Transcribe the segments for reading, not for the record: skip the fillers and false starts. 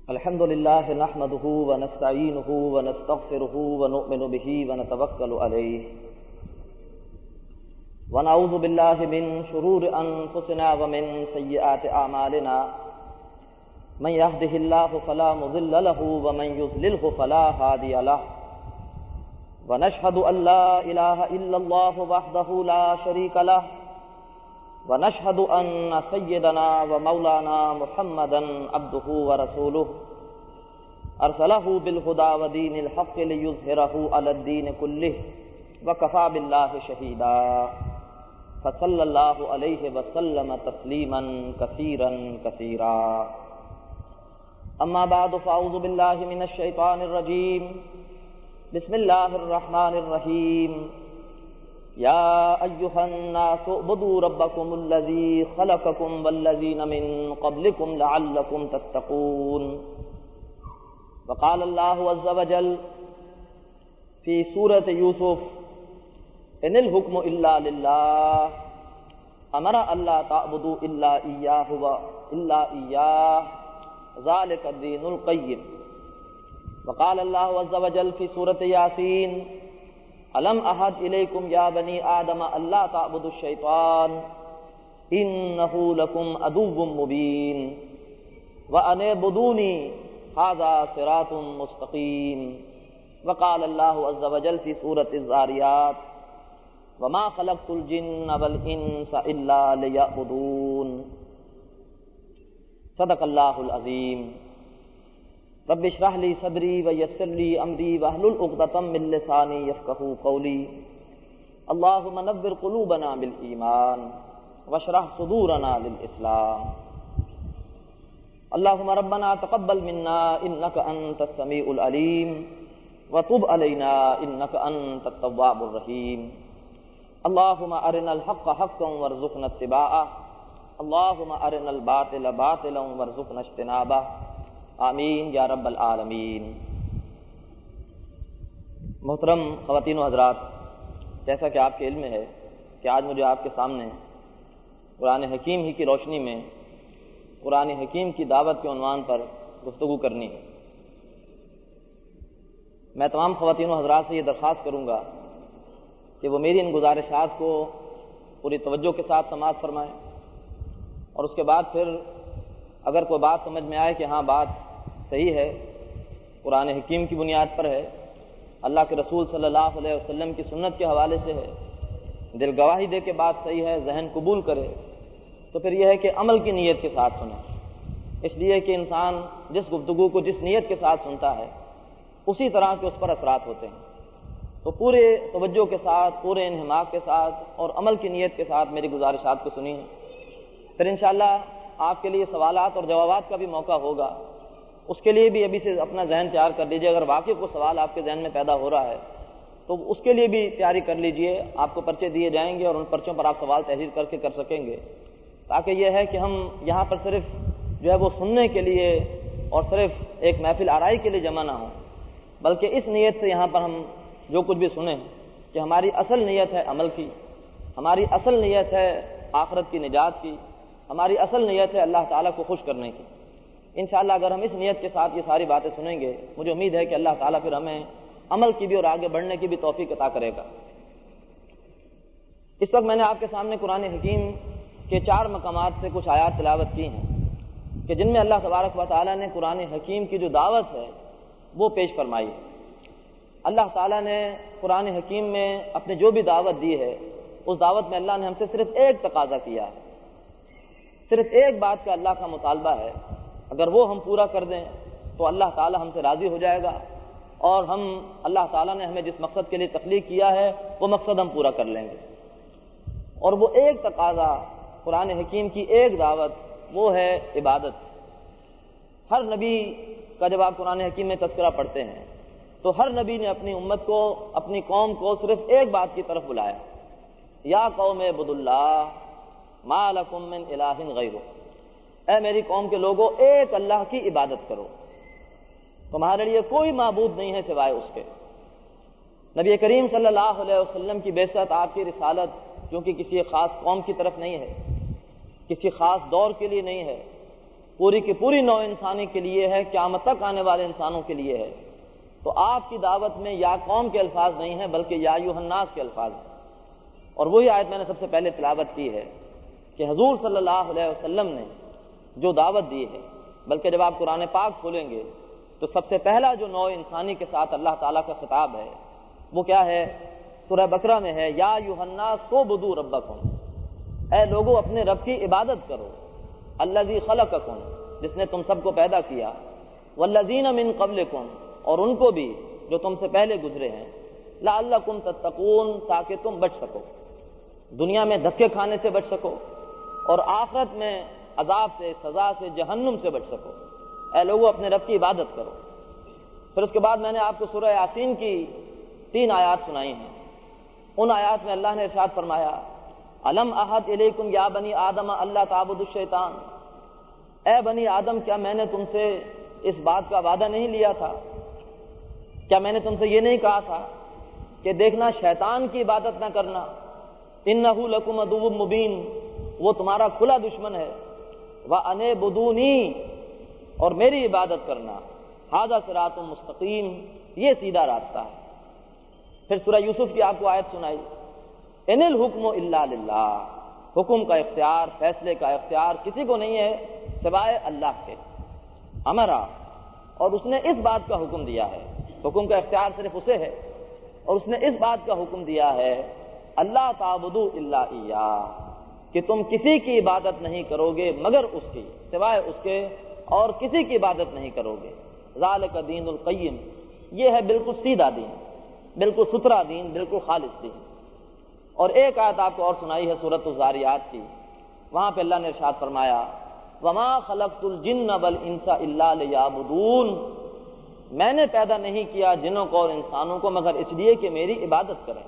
الحمد لله نحمده ونستعينه ونستغفره ونؤمن به ونتوكل عليه ونعوذ بالله من شرور أنفسنا ومن سيئات أعمالنا من يهده الله فلا مضل له ومن يضلله فلا هادي له ونشهد أن لا إله إلا الله وحده لا شريك له ونشهد أن سيدنا ومولانا محمدا عبده ورسوله أرسله بالهدى ودين الحق ليظهره على الدين كله وكفى بالله شهيدا فصلى الله عليه وسلم تسليما كثيرا كثيرا أما بعد فأعوذ بالله من الشيطان الرجيم بسم الله الرحمن الرحيم يا أيها الناس اعبدوا ربكم الذي خلقكم والذين من قبلكم لعلكم تتقون وقال الله عز وجل في سورة يوسف إن الحكم إلا لله أمر ألا تعبدوا إلا إياه ذلك الدين القيم وقال الله عز وجل في سورة ياسين ألم أعهد إليكم يا بني آدم ألا تعبدوا الشيطان إنه لكم عدو مبين وأن اعبدوني هذا صراط مستقيم وقال الله عز وجل في سورة الذاريات وما خلقت الجن والإنس إلا ليعبدون صدق الله العظيم رب اشرح لي صدري ويسر لي امري واحلل عقدة من لساني يفقهوا قولي اللهم نور قلوبنا بالإيمان واشرح صدورنا للإسلام اللهم ربنا تقبل منا إنك أنت السميع العليم وتب علينا إنك أنت التواب الرحيم اللهم أرنا الحق حقا وارزقنا اتباعه اللهم أرنا الباطل باطلا وارزقنا اجتنابه آمین یا رب العالمین۔ محترم خواتین و حضرات، جیسا کہ آپ کے علم میں ہے کہ آج مجھے آپ کے سامنے قرآن حکیم ہی کی روشنی میں قرآن حکیم کی دعوت کے عنوان پر گفتگو کرنی ہے۔ میں تمام خواتین و حضرات سے یہ درخواست کروں گا کہ وہ میری ان گزارشات کو پوری توجہ کے ساتھ سماعت فرمائیں، اور اس کے بعد پھر اگر کوئی بات سمجھ میں آئے کہ ہاں بات صحیح ہے، قرآن حکیم کی بنیاد پر ہے، اللہ کے رسول صلی اللہ علیہ وسلم کی سنت کے حوالے سے ہے، دل گواہی دے کے بات صحیح ہے، ذہن قبول کرے، تو پھر یہ ہے کہ عمل کی نیت کے ساتھ سنیں، اس لیے کہ انسان جس گفتگو کو جس نیت کے ساتھ سنتا ہے اسی طرح کے اس پر اثرات ہوتے ہیں۔ تو پورے توجہ کے ساتھ، پورے انہماک کے ساتھ اور عمل کی نیت کے ساتھ میری گزارشات کو سنیں، پھر انشاءاللہ آپ کے لیے سوالات اور جوابات کا بھی موقع ہوگا۔ اس کے لیے بھی ابھی سے اپنا ذہن تیار کر لیجئے، اگر واقعی کوئی سوال آپ کے ذہن میں پیدا ہو رہا ہے تو اس کے لیے بھی تیاری کر لیجئے، آپ کو پرچے دیے جائیں گے اور ان پرچوں پر آپ سوال تحریر کر کے کر سکیں گے، تاکہ یہ ہے کہ ہم یہاں پر صرف جو ہے وہ سننے کے لیے اور صرف ایک محفل آرائی کے لیے جمع نہ ہوں، بلکہ اس نیت سے یہاں پر ہم جو کچھ بھی سنیں کہ ہماری اصل نیت ہے عمل کی، ہماری اصل نیت ہے آخرت کی نجات کی، ہماری اصل نیت ہے اللہ تعالیٰ کو خوش کرنے کی۔ انشاءاللہ اگر ہم اس نیت کے ساتھ یہ ساری باتیں سنیں گے، مجھے امید ہے کہ اللہ تعالیٰ پھر ہمیں عمل کی بھی اور آگے بڑھنے کی بھی توفیق عطا کرے گا۔ اس وقت میں نے آپ کے سامنے قرآن حکیم کے 4 مقامات سے کچھ آیات تلاوت کی ہیں کہ جن میں اللہ تبارک و تعالیٰ نے قرآن حکیم کی جو دعوت ہے وہ پیش فرمائی ہے۔ اللہ تعالیٰ نے قرآن حکیم میں اپنے جو بھی دعوت دی ہے، اس دعوت میں اللہ نے ہم سے صرف ایک تقاضا کیا ہے، صرف ایک بات کا اللہ کا مطالبہ ہے، اگر وہ ہم پورا کر دیں تو اللہ تعالیٰ ہم سے راضی ہو جائے گا، اور ہم اللہ تعالیٰ نے ہمیں جس مقصد کے لیے تخلیق کیا ہے وہ مقصد ہم پورا کر لیں گے۔ اور وہ ایک تقاضا، قرآن حکیم کی ایک دعوت، وہ ہے عبادت۔ ہر نبی کا جب آپ قرآن حکیم میں تذکرہ پڑھتے ہیں تو ہر نبی نے اپنی امت کو، اپنی قوم کو صرف ایک بات کی طرف بلایا، یا قوم اعبدوا اللہ ما لکم من الہ غیرہ، اے میری قوم کے لوگوں ایک اللہ کی عبادت کرو، تمہارے لیے کوئی معبود نہیں ہے سوائے اس کے۔ نبی کریم صلی اللہ علیہ وسلم کی بعثت، آپ کی رسالت، کیونکہ کسی خاص قوم کی طرف نہیں ہے، کسی خاص دور کے لیے نہیں ہے، پوری کی پوری نوع انسانی کے لیے ہے، قیامت تک آنے والے انسانوں کے لیے ہے، تو آپ کی دعوت میں یا قوم کے الفاظ نہیں ہیں بلکہ یا ایھا الناس کے الفاظ ہیں۔ اور وہی آیت میں نے سب سے پہلے تلاوت کی ہے کہ حضور صلی اللہ علیہ وسلم نے جو دعوت دی ہے، بلکہ جب آپ قرآن پاک کھولیں گے تو سب سے پہلا جو نوع انسانی کے ساتھ اللہ تعالیٰ کا خطاب ہے وہ کیا ہے؟ سورہ بقرہ میں ہے، یا ایھا الناس اعبدوا ربکم، اے لوگوں اپنے رب کی عبادت کرو، الذی خلقکم، جس نے تم سب کو پیدا کیا، والذین من قبلکم، اور ان کو بھی جو تم سے پہلے گزرے ہیں، لعلکم تتقون، تاکہ تم بچ سکو، دنیا میں دھکے کھانے سے بچ سکو اور آخرت میں عذاب سے، سزا سے، جہنم سے بچ سکو۔ اے لوگوں اپنے رب کی عبادت کرو۔ پھر اس کے بعد میں نے آپ کو سورہ یاسین کی 3 آیات سنائی ہیں۔ ان آیات میں اللہ نے ارشاد فرمایا، الم احد الیکم یا بنی آدم اللہ تعبدوا الشیطان، اے بنی آدم کیا میں نے تم سے اس بات کا وعدہ نہیں لیا تھا؟ کیا میں نے تم سے یہ نہیں کہا تھا کہ دیکھنا شیطان کی عبادت نہ کرنا، انہ لکم عدو مبین، وہ تمہارا کھلا دشمن ہے، وان اعبدونی، اور میری عبادت کرنا، ھذا صراط مستقیم، یہ سیدھا راستہ ہے۔ پھر سورہ یوسف کی آپ کو آیت سنائی، ان الحکم الا للہ، حکم کا اختیار، فیصلے کا اختیار کسی کو نہیں ہے سوائے اللہ کے، امرا، اور اس نے اس بات کا حکم دیا ہے، حکم کا اختیار صرف اسے ہے، اور اس نے اس بات کا حکم دیا ہے، اللہ تعبدوا الا ایاہ، کہ تم کسی کی عبادت نہیں کرو گے مگر اس کی، سوائے اس کے اور کسی کی عبادت نہیں کرو گے، ذالک دین القیم، یہ ہے بالکل سیدھا دین، بالکل ستھرا دین، بالکل خالص دین۔ اور ایک آیت آپ کو اور سنائی ہے سورۃ الذاریات کی، وہاں پہ اللہ نے ارشاد فرمایا، وما خلقت الجن والانس الا لیعبدون، میں نے پیدا نہیں کیا جنوں کو اور انسانوں کو مگر اس لیے کہ میری عبادت کریں۔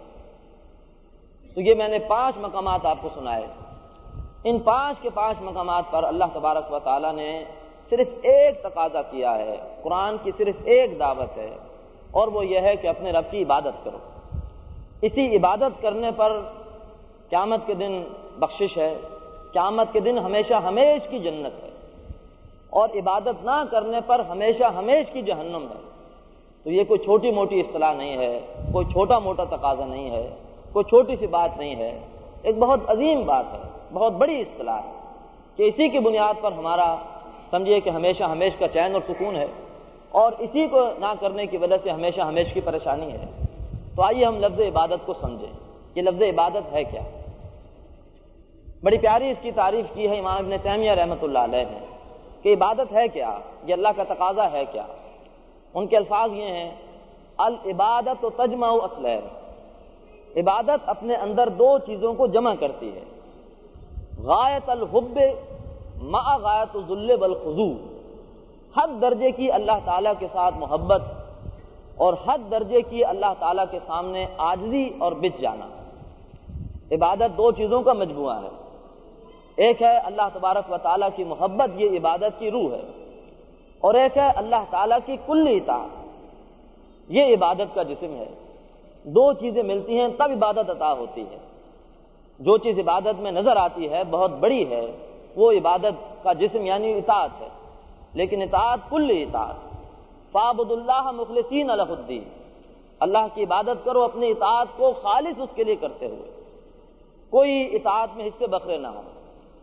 تو یہ میں نے 5 مقامات آپ کو سنائے، ان 5 کے 5 مقامات پر اللہ تبارک و تعالیٰ نے صرف ایک تقاضا کیا ہے، قرآن کی صرف ایک دعوت ہے، اور وہ یہ ہے کہ اپنے رب کی عبادت کرو۔ اسی عبادت کرنے پر قیامت کے دن بخشش ہے، قیامت کے دن ہمیشہ ہمیش کی جنت ہے، اور عبادت نہ کرنے پر ہمیشہ ہمیش کی جہنم ہے۔ تو یہ کوئی چھوٹی موٹی اصطلاح نہیں ہے، کوئی چھوٹا موٹا تقاضا نہیں ہے، کوئی چھوٹی سی بات نہیں ہے، ایک بہت عظیم بات ہے، بہت بڑی اصطلاح ہے کہ اسی کی بنیاد پر ہمارا سمجھیے کہ ہمیشہ ہمیش کا چین اور سکون ہے، اور اسی کو نہ کرنے کی وجہ سے ہمیشہ ہمیش کی پریشانی ہے۔ تو آئیے ہم لفظ عبادت کو سمجھیں، یہ لفظ عبادت ہے کیا؟ بڑی پیاری اس کی تعریف کی ہے امام ابن تیمیہ رحمۃ اللہ علیہ نے کہ عبادت ہے کیا، یہ اللہ کا تقاضا ہے کیا۔ ان کے الفاظ یہ ہیں، العبادت تجمع اصلین، عبادت اپنے اندر 2 چیزوں کو جمع کرتی ہے، غایت الحب مع غایت الذل والخضوع، حد درجے کی اللہ تعالیٰ کے ساتھ محبت اور حد درجے کی اللہ تعالیٰ کے سامنے عاجزی اور بچ جانا۔ عبادت 2 چیزوں کا مجموعہ ہے، ایک ہے اللہ تبارک و تعالیٰ کی محبت، یہ عبادت کی روح ہے، اور ایک ہے اللہ تعالیٰ کی کلی اطاعت، یہ عبادت کا جسم ہے۔ 2 چیزیں ملتی ہیں تب عبادت عطا ہوتی ہے۔ جو چیز عبادت میں نظر آتی ہے بہت بڑی ہے، وہ عبادت کا جسم یعنی اطاعت ہے، لیکن اطاعت کلی اطاعت، فاعبدوا اللہ مخلصین لہ الدین، اللہ کی عبادت کرو اپنی اطاعت کو خالص اس کے لیے کرتے ہوئے، کوئی اطاعت میں حصے بکھرے نہ ہو،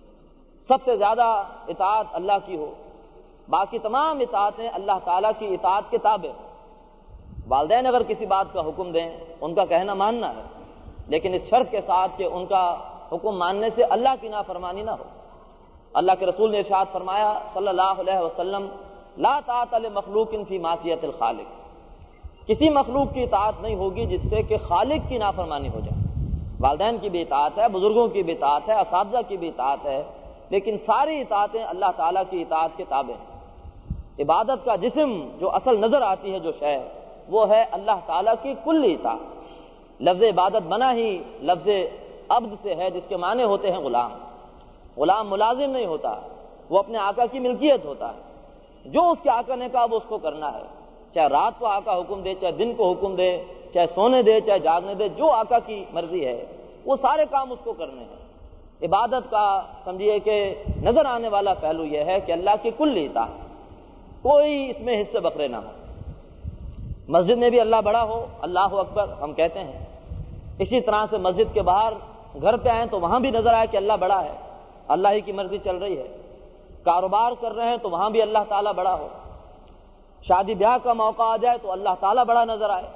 سب سے زیادہ اطاعت اللہ کی ہو، باقی تمام اطاعتیں اللہ تعالیٰ کی اطاعت کے تابع ہیں۔ والدین اگر کسی بات کا حکم دیں ان کا کہنا ماننا ہے، لیکن اس شرط کے ساتھ کہ ان کا حکم ماننے سے اللہ کی نافرمانی نہ ہو۔ اللہ کے رسول نے ارشاد فرمایا صلی اللہ علیہ وسلم، لا طاعۃ لمخلوق فی معصیۃ الخالق، کسی مخلوق کی اطاعت نہیں ہوگی جس سے کہ خالق کی نافرمانی ہو جائے۔ والدین کی بھی اطاعت ہے، بزرگوں کی بھی اطاعت ہے، اساتذہ کی بھی اطاعت ہے، لیکن ساری اطاعتیں اللہ تعالیٰ کی اطاعت کے تابع ہیں۔ عبادت کا جسم جو اصل نظر آتی ہے جو شے، وہ ہے اللہ تعالیٰ کی کلی اطاعت۔ لفظ عبادت بنا ہی لفظ عبد سے ہے، جس کے معنی ہوتے ہیں غلام۔ غلام ملازم نہیں ہوتا، وہ اپنے آقا کی ملکیت ہوتا ہے، جو اس کے آقا نے کہا وہ اس کو کرنا ہے، چاہے رات کو آقا حکم دے، چاہے دن کو حکم دے، چاہے سونے دے، چاہے جاگنے دے، جو آقا کی مرضی ہے وہ سارے کام اس کو کرنے ہیں۔ عبادت کا سمجھیے کہ نظر آنے والا پہلو یہ ہے کہ اللہ کی کل اطاعت، کوئی اس میں حصے بکرے نہ ہو۔ مسجد میں بھی اللہ بڑا ہو، اللہ اکبر ہم کہتے ہیں، اسی طرح سے مسجد کے باہر گھر پہ آئیں تو وہاں بھی نظر آئے کہ اللہ بڑا ہے، اللہ ہی کی مرضی چل رہی ہے۔ کاروبار کر رہے ہیں تو وہاں بھی اللہ تعالیٰ بڑا ہو۔ شادی بیاہ کا موقع آ جائے تو اللہ تعالیٰ بڑا نظر آئے،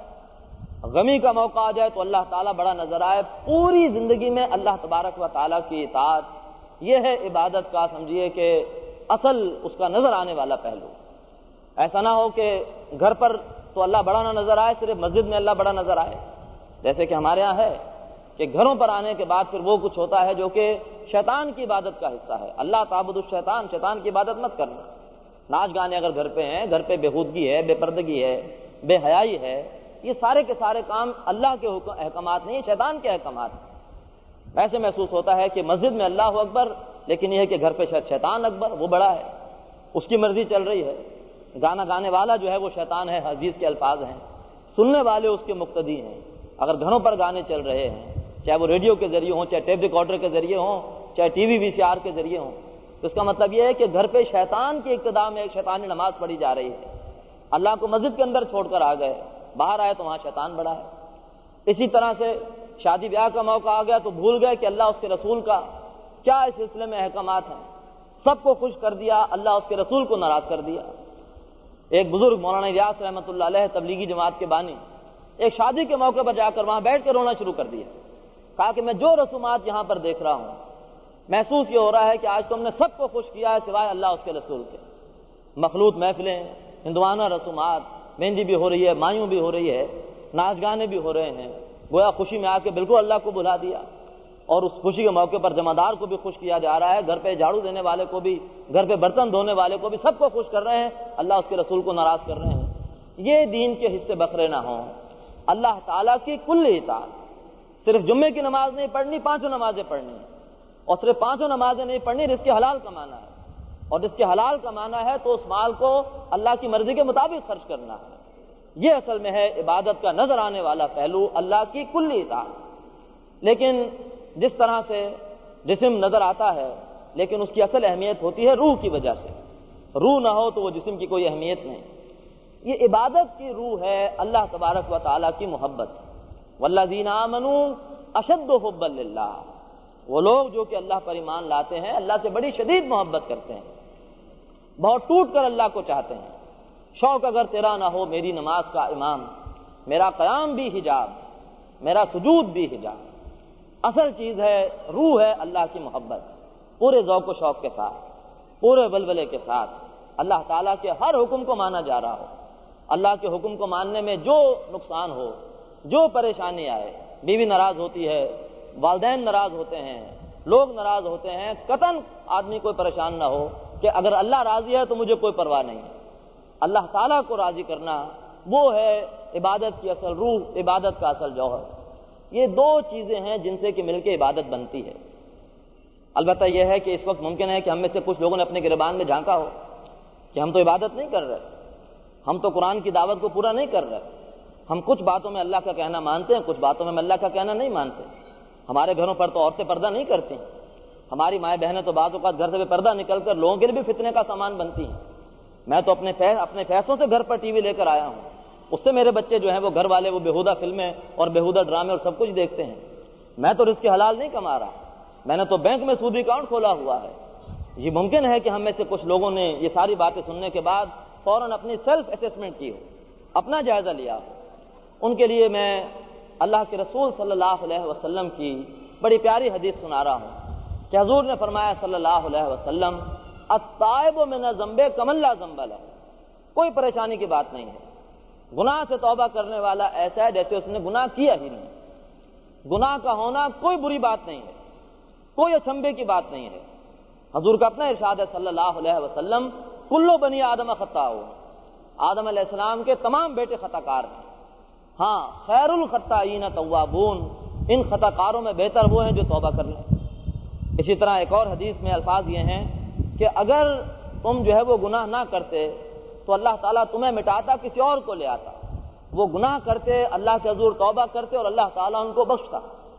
غمی کا موقع آ جائے تو اللہ تعالیٰ بڑا نظر آئے۔ پوری زندگی میں اللہ تبارک و تعالیٰ کی اطاعت، یہ ہے عبادت کا سمجھیے کہ اصل اس کا نظر آنے والا پہلو۔ ایسا نہ ہو کہ گھر پر تو اللہ بڑا نہ نظر آئے، صرف مسجد میں اللہ بڑا نظر آئے، جیسے کہ ہمارے ہاں ہے کہ گھروں پر آنے کے بعد پھر وہ کچھ ہوتا ہے جو کہ شیطان کی عبادت کا حصہ ہے۔ اللہ تعبد الشیطان، شیطان کی عبادت مت کرنا۔ ناچ گانے اگر گھر پہ ہیں، گھر پہ بےہودگی ہے، بے پردگی ہے، بے حیائی ہے، یہ سارے کے سارے کام اللہ کے احکامات نہیں، شیطان کے احکامات ہیں۔ ایسے محسوس ہوتا ہے کہ مسجد میں اللہ اکبر، لیکن یہ ہے کہ گھر پہ شیطان اکبر، وہ بڑا ہے، اس کی مرضی چل رہی ہے۔ گانا گانے والا جو ہے وہ شیطان ہے، حدیث کے الفاظ ہیں، سننے والے اس کے مقتدی ہیں۔ اگر گھروں پر گانے چل رہے ہیں، چاہے وہ ریڈیو کے ذریعے ہوں، چاہے ٹیپ ریکارڈر کے ذریعے ہوں، چاہے ٹی وی VCR کے ذریعے ہوں، تو اس کا مطلب یہ ہے کہ گھر پہ شیطان کی اقتداء میں ایک شیطانی نماز پڑھی جا رہی ہے۔ اللہ کو مسجد کے اندر چھوڑ کر آ گئے، باہر آئے تو وہاں شیطان بڑا ہے۔ اسی طرح سے شادی بیاہ کا موقع آ گیا تو بھول گئے کہ اللہ اس کے رسول کا کیا اس سلسلے میں احکامات ہیں، سب کو خوش کر دیا، اللہ اس کے رسول کو ناراض کر دیا۔ ایک بزرگ مولانا الیاس رحمۃ اللہ علیہ، تبلیغی جماعت کے بانی، ایک شادی کے موقع پر جا کر وہاں بیٹھ کے رونا شروع کر دیا۔ کہا کہ میں جو رسومات یہاں پر دیکھ رہا ہوں، محسوس یہ ہو رہا ہے کہ آج تم نے سب کو خوش کیا ہے سوائے اللہ اس کے رسول کے۔ مخلوط محفلیں، ہندوانہ رسومات، مہندی بھی ہو رہی ہے، مایوں بھی ہو رہی ہے، ناچ گانے بھی ہو رہے ہیں، گویا خوشی میں آ کے بالکل اللہ کو بھلا دیا، اور اس خوشی کے موقع پر جمع دار کو بھی خوش کیا جا رہا ہے، گھر پہ جھاڑو دینے والے کو بھی، گھر پہ برتن دھونے والے کو بھی، سب کو خوش کر رہے ہیں، اللہ اس کے رسول کو ناراض کر رہے ہیں۔ یہ دین کے حصے بکرے نہ ہوں۔ اللہ تعالیٰ کی کل اطاعت، صرف جمعے کی نماز نہیں پڑھنی، 5 نمازیں پڑھنی ہیں، اور صرف 5 نمازیں نہیں پڑھنی، رزق حلال کمانا ہے، اور رزق حلال کمانا ہے تو اس مال کو اللہ کی مرضی کے مطابق خرچ کرنا ہے۔ یہ اصل میں ہے عبادت کا نظر آنے والا پہلو، اللہ کی کل اطاعت۔ لیکن جس طرح سے جسم نظر آتا ہے، لیکن اس کی اصل اہمیت ہوتی ہے روح کی وجہ سے۔ روح نہ ہو تو وہ جسم کی کوئی اہمیت نہیں۔ یہ عبادت کی روح ہے اللہ تبارک و تعالیٰ کی محبت۔ والذین آمنوا اشد حبا للہ، وہ لوگ جو کہ اللہ پر ایمان لاتے ہیں، اللہ سے بڑی شدید محبت کرتے ہیں، بہت ٹوٹ کر اللہ کو چاہتے ہیں۔ شوق اگر تیرا نہ ہو میری نماز کا امام، میرا قیام بھی حجاب، میرا سجود بھی حجاب۔ اصل چیز ہے، روح ہے اللہ کی محبت، پورے ذوق و شوق کے ساتھ، پورے ولولے کے ساتھ اللہ تعالیٰ کے ہر حکم کو مانا جا رہا ہو۔ اللہ کے حکم کو ماننے میں جو نقصان ہو، جو پریشانی آئے، بیوی ناراض ہوتی ہے، والدین ناراض ہوتے ہیں، لوگ ناراض ہوتے ہیں، قطعاً آدمی کوئی پریشان نہ ہو کہ اگر اللہ راضی ہے تو مجھے کوئی پرواہ نہیں۔ اللہ تعالیٰ کو راضی کرنا، وہ ہے عبادت کی اصل روح، عبادت کا اصل جوہر۔ یہ 2 چیزیں ہیں جن سے کہ مل کے عبادت بنتی ہے۔ البتہ یہ ہے کہ اس وقت ممکن ہے کہ ہم میں سے کچھ لوگوں نے اپنے گریبان میں جھانکا ہو کہ ہم تو عبادت نہیں کر رہے، ہم تو قرآن کی دعوت کو پورا نہیں کر رہے، ہم کچھ باتوں میں اللہ کا کہنا مانتے ہیں، کچھ باتوں میں اللہ کا کہنا نہیں مانتے۔ ہمارے گھروں پر تو عورتیں پردہ نہیں کرتی، ہماری مائیں بہنیں تو بعض اوقات گھر سے بے پردہ نکل کر لوگوں کے لیے بھی فتنے کا سامان بنتی ہیں۔ میں تو اپنے پیسوں سے گھر پر ٹی وی لے کر آیا ہوں، اس سے میرے بچے جو ہیں وہ گھر والے وہ بےہودہ فلمیں اور بےہودہ ڈرامے اور سب کچھ دیکھتے ہیں۔ میں تو رزق حلال نہیں کما رہا، میں نے تو بینک میں سودی اکاؤنٹ کھولا ہوا ہے۔ یہ ممکن ہے کہ ہم میں سے کچھ لوگوں نے یہ ساری باتیں سننے کے بعد فوراً اپنی سیلف اسیسمنٹ کی ہو، اپنا جائزہ لیا ہو۔ ان کے لیے میں اللہ کے رسول صلی اللہ علیہ وسلم کی بڑی پیاری حدیث سنا رہا ہوں کہ حضور نے فرمایا صلی اللہ علیہ وسلم، التائب من الذنب کمن لا ذنب لہ، کوئی پریشانی کی بات نہیں ہے۔ گناہ سے توبہ کرنے والا ایسا ہے جیسے اس نے گناہ کیا ہی نہیں۔ گناہ کا ہونا کوئی بری بات نہیں ہے، کوئی اچنبھے کی بات نہیں ہے۔ حضور کا اپنا ارشاد ہے صلی اللہ علیہ وسلم، کلو بنی آدم خطاؤ، آدم علیہ السلام کے تمام بیٹے خطا کار ہیں، ہاں خیر الخطائین توابون، ان خطا کاروں میں بہتر وہ ہیں جو توبہ کر لیں۔ اسی طرح ایک اور حدیث میں الفاظ یہ ہیں کہ اگر تم جو ہے وہ گناہ نہ کرتے تو اللہ تعالیٰ تمہیں مٹاتا، کسی اور کو لے آتا۔ وہ گناہ کرتے، اللہ کے حضور توبہ کرتے اور اللہ تعالیٰ ان کو بخشتا۔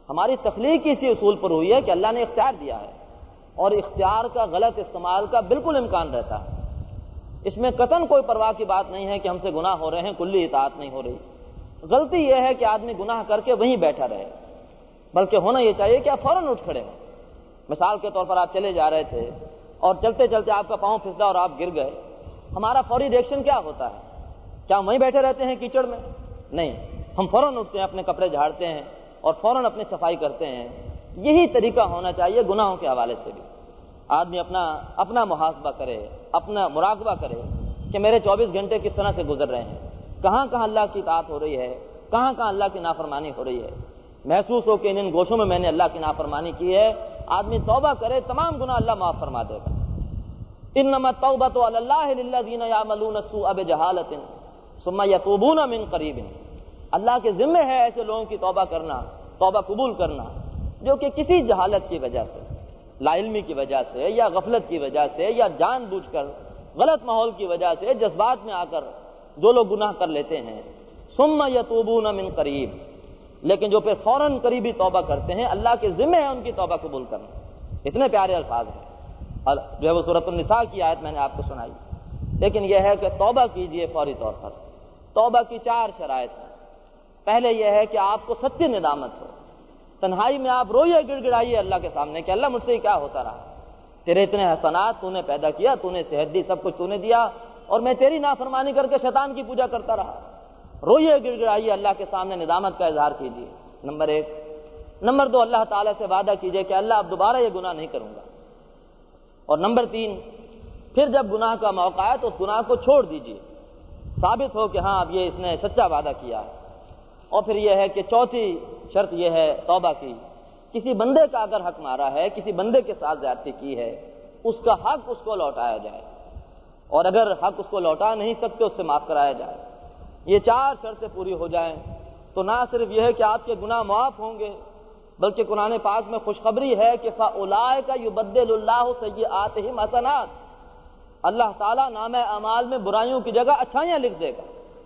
ہماری تخلیق اسی اصول پر ہوئی ہے کہ اللہ نے اختیار دیا ہے، اور اختیار کا غلط استعمال کا بالکل امکان رہتا ہے۔ اس میں قطعاً کوئی پرواہ کی بات نہیں ہے کہ ہم سے گناہ ہو رہے ہیں، کلی اطاعت نہیں ہو رہی۔ غلطی یہ ہے کہ آدمی گناہ کر کے وہیں بیٹھا رہے، بلکہ ہونا یہ چاہیے کہ آپ فوراً اٹھ کھڑے ہوں۔ مثال کے طور پر آپ چلے جا رہے تھے اور چلتے چلتے آپ کا پاؤں پھسلا اور آپ گر گئے، ہمارا فوری ریئیکشن کیا ہوتا ہے؟ کیا ہم وہیں بیٹھے رہتے ہیں کیچڑ میں؟ نہیں، ہم فوراً اٹھتے ہیں، اپنے کپڑے جھاڑتے ہیں اور فوراً اپنی صفائی کرتے ہیں۔ یہی طریقہ ہونا چاہیے گناہوں کے حوالے سے بھی۔ آدمی اپنا محاسبہ کرے، اپنا مراقبہ کرے کہ میرے 24 گھنٹے کس طرح سے گزر رہے ہیں، کہاں کہاں اللہ کی اطاعت ہو رہی ہے، کہاں کہاں اللہ کی نافرمانی ہو رہی ہے۔ محسوس ہو کہ ان گوشوں میں میں نے اللہ کی نافرمانی کی ہے، آدمی توبہ کرے، تمام گناہ اللہ معاف فرما دے گا۔ انما التوبۃ علی اللہ للذین یعملون السوء بجہالۃ ثم یتوبون من قریب۔ اللہ کے ذمہ ہے ایسے لوگوں کی توبہ کرنا، توبہ قبول کرنا جو کہ کسی جہالت کی وجہ سے، لا علمی کی وجہ سے یا غفلت کی وجہ سے یا جان بوجھ کر غلط ماحول کی وجہ سے جذبات میں آ کر جو لوگ گناہ کر لیتے ہیں، ثم یتوبون من قریب، لیکن جو پھر فوراً قریبی توبہ کرتے ہیں، اللہ کے ذمہ ہے ان کی توبہ قبول کرنا۔ اتنے پیارے الفاظ ہیں، جو ہے وہ سورۃ النساء کی آیت میں نے آپ کو سنائی۔ لیکن یہ ہے کہ توبہ کیجئے فوری طور پر۔ توبہ کی 4 شرائط ہیں۔ پہلے یہ ہے کہ آپ کو سچی ندامت ہو، تنہائی میں آپ روئیے، گڑ گڑائیے اللہ کے سامنے کہ اللہ مجھ سے کیا ہوتا رہا، تیرے اتنے حسنات، تو نے پیدا کیا، تو نے صحت دی، سب کچھ تو نے دیا، اور میں تیری نافرمانی کر کے شیطان کی پوجا کرتا رہا۔ روئیے، گڑ گڑائیے، اللہ کے سامنے ندامت کا اظہار کیجیے، نمبر 1۔ نمبر 2، اللہ تعالیٰ سے وعدہ کیجیے کہ اللہ اب دوبارہ یہ گناہ نہیں کروں گا۔ اور نمبر 3، پھر جب گناہ کا موقع آئے تو اس گناہ کو چھوڑ دیجیے، ثابت ہو کہ ہاں اب یہ اس نے سچا وعدہ کیا ہے۔ اور پھر یہ ہے کہ چوتھی شرط یہ ہے توبہ کی، کسی بندے کا اگر حق مارا ہے، کسی بندے کے ساتھ زیادتی کی ہے، اس کا حق اس کو لوٹایا جائے، اور اگر حق اس کو لوٹا نہیں سکتے اس سے معاف کرایا جائے۔ یہ 4 شرطیں پوری ہو جائیں تو نہ صرف یہ ہے کہ آپ کے گناہ معاف ہوں گے، بلکہ قرآن پاک میں خوشخبری ہے کہ فَأُولَٰئِکَ يُبَدِّلُ اللَّهُ سَیِّئَاتِهِمْ حَسَنَاتٍ، اللہ تعالیٰ نامہ اعمال میں برائیوں کی جگہ اچھائیاں لکھ دے گا۔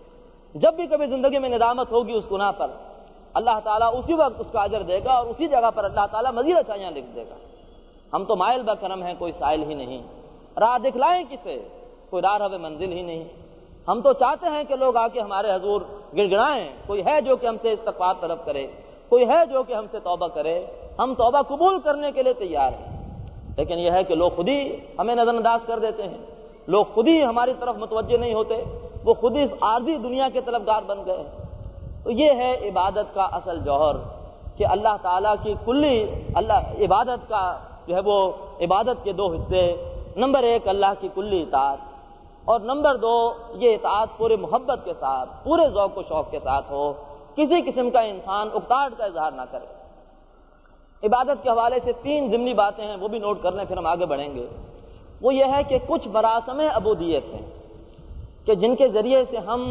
جب بھی کبھی زندگی میں ندامت ہوگی اس گناہ پر، اللہ تعالیٰ اسی وقت اس کا اجر دے گا، اور اسی جگہ پر اللہ تعالیٰ مزید اچھائیاں لکھ دے گا۔ ہم تو مائل بکرم ہیں، کوئی سائل ہی نہیں، راہ دکھلائیں کسے، کوئی راہ رہے منزل ہی نہیں۔ ہم تو چاہتے ہیں کہ لوگ آ کے ہمارے حضور گڑ گڑائیں، کوئی ہے جو کہ ہم سے استغفار طلب کرے، کوئی ہے جو کہ ہم سے توبہ کرے، ہم توبہ قبول کرنے کے لیے تیار ہیں۔ لیکن یہ ہے کہ لوگ خود ہی ہمیں نظر انداز کر دیتے ہیں، لوگ خود ہی ہماری طرف متوجہ نہیں ہوتے، وہ خود ہی عارضی دنیا کے طلبگار بن گئے ہیں۔ تو یہ ہے عبادت کا اصل جوہر کہ اللہ تعالیٰ کی کلی عبادت کا جو ہے وہ عبادت کے 2 حصے، نمبر 1 اللہ کی کلی اطاعت، اور نمبر 2 یہ اطاعت پورے محبت کے ساتھ، پورے ذوق و شوق کے ساتھ ہو، کسی قسم کا انسان اکتاہٹ کا اظہار نہ کرے۔ عبادت کے حوالے سے 3 ضمنی باتیں ہیں، وہ بھی نوٹ کر لیں پھر ہم آگے بڑھیں گے۔ وہ یہ ہے کہ کچھ مراسم عبودیت ہیں کہ جن کے ذریعے سے ہم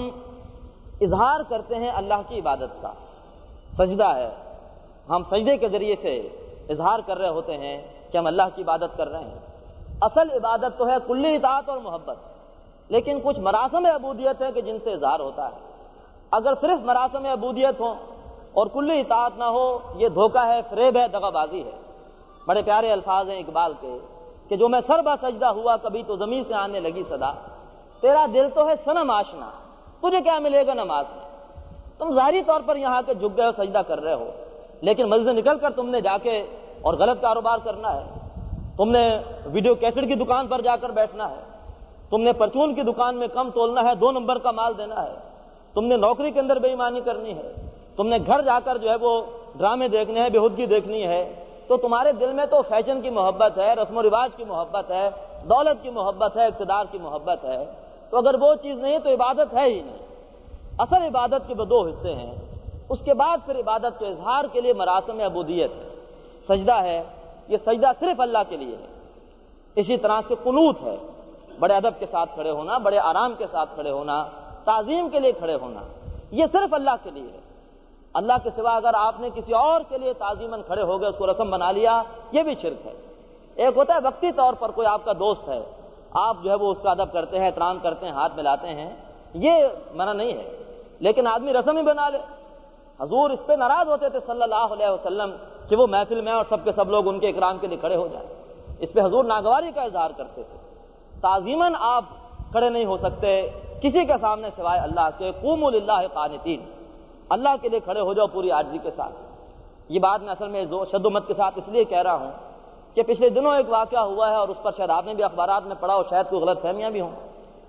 اظہار کرتے ہیں اللہ کی عبادت کا۔ سجدہ ہے، ہم سجدے کے ذریعے سے اظہار کر رہے ہوتے ہیں کہ ہم اللہ کی عبادت کر رہے ہیں۔ اصل عبادت تو ہے کلی اطاعت اور محبت، لیکن کچھ مراسم عبودیت ہے کہ جن سے اظہار ہوتا ہے۔ اگر صرف مراسم عبودیت ہوں اور کلی اطاعت نہ ہو، یہ دھوکہ ہے، فریب ہے، دغا بازی ہے۔ بڑے پیارے الفاظ ہیں اقبال کے کہ جو میں سر با سجدہ ہوا کبھی تو زمین سے آنے لگی صدا، تیرا دل تو ہے صنم آشنا، تجھے کیا ملے گا نماز میں۔ تم ظاہری طور پر یہاں کے جھک گئے ہو، سجدہ کر رہے ہو، لیکن مسجد سے نکل کر تم نے جا کے اور غلط کاروبار کرنا ہے، تم نے ویڈیو کیسٹ کی دکان پر جا کر بیٹھنا ہے، تم نے پرچون کی دکان میں کم تولنا ہے، 2 نمبر کا مال دینا ہے، تم نے نوکری کے اندر بے ایمانی کرنی ہے، تم نے گھر جا کر جو ہے وہ ڈرامے دیکھنے ہیں، بےہودگی دیکھنی ہے، تو تمہارے دل میں تو فیشن کی محبت ہے، رسم و رواج کی محبت ہے، دولت کی محبت ہے، اقتدار کی محبت ہے۔ تو اگر وہ چیز نہیں تو عبادت ہے ہی نہیں۔ اصل عبادت کے 2 حصے ہیں۔ اس کے بعد پھر عبادت کے اظہار کے لیے مراسم عبودیت ہے۔ سجدہ ہے، یہ سجدہ صرف اللہ کے لیے ہے۔ اسی طرح سے قنوت ہے، بڑے ادب کے ساتھ کھڑے ہونا، بڑے آرام کے ساتھ کھڑے ہونا، تعظیم کے لیے کھڑے ہونا، یہ صرف اللہ کے لیے ہے۔ اللہ کے سوا اگر آپ نے کسی اور کے لیے تعظیماً کھڑے ہو گئے، اس کو رسم بنا لیا، یہ بھی شرک ہے۔ ایک ہوتا ہے وقتی طور پر کوئی آپ کا دوست ہے، آپ جو ہے وہ اس کا ادب کرتے ہیں، احترام کرتے ہیں، ہاتھ ملاتے ہیں، یہ منع نہیں ہے، لیکن آدمی رسم ہی بنا لے، حضور اس پہ ناراض ہوتے تھے صلی اللہ علیہ وسلم کہ وہ محفل میں اور سب کے سب لوگ ان کے اکرام کے لیے کھڑے ہو جائیں. اس پہ حضور ناگواری کا اظہار کرتے تھے. تعظیماً آپ کھڑے نہیں ہو سکتے کسی کے سامنے سوائے اللہ کے. قوموا للہ قانتین، اللہ کے لیے کھڑے ہو جاؤ پوری عاجزی کے ساتھ. یہ بات میں اصل میں شدت کے ساتھ اس لیے کہہ رہا ہوں کہ پچھلے دنوں ایک واقعہ ہوا ہے اور اس پر شاید آپ نے بھی اخبارات میں پڑھا اور شاید کوئی غلط فہمیاں بھی ہوں.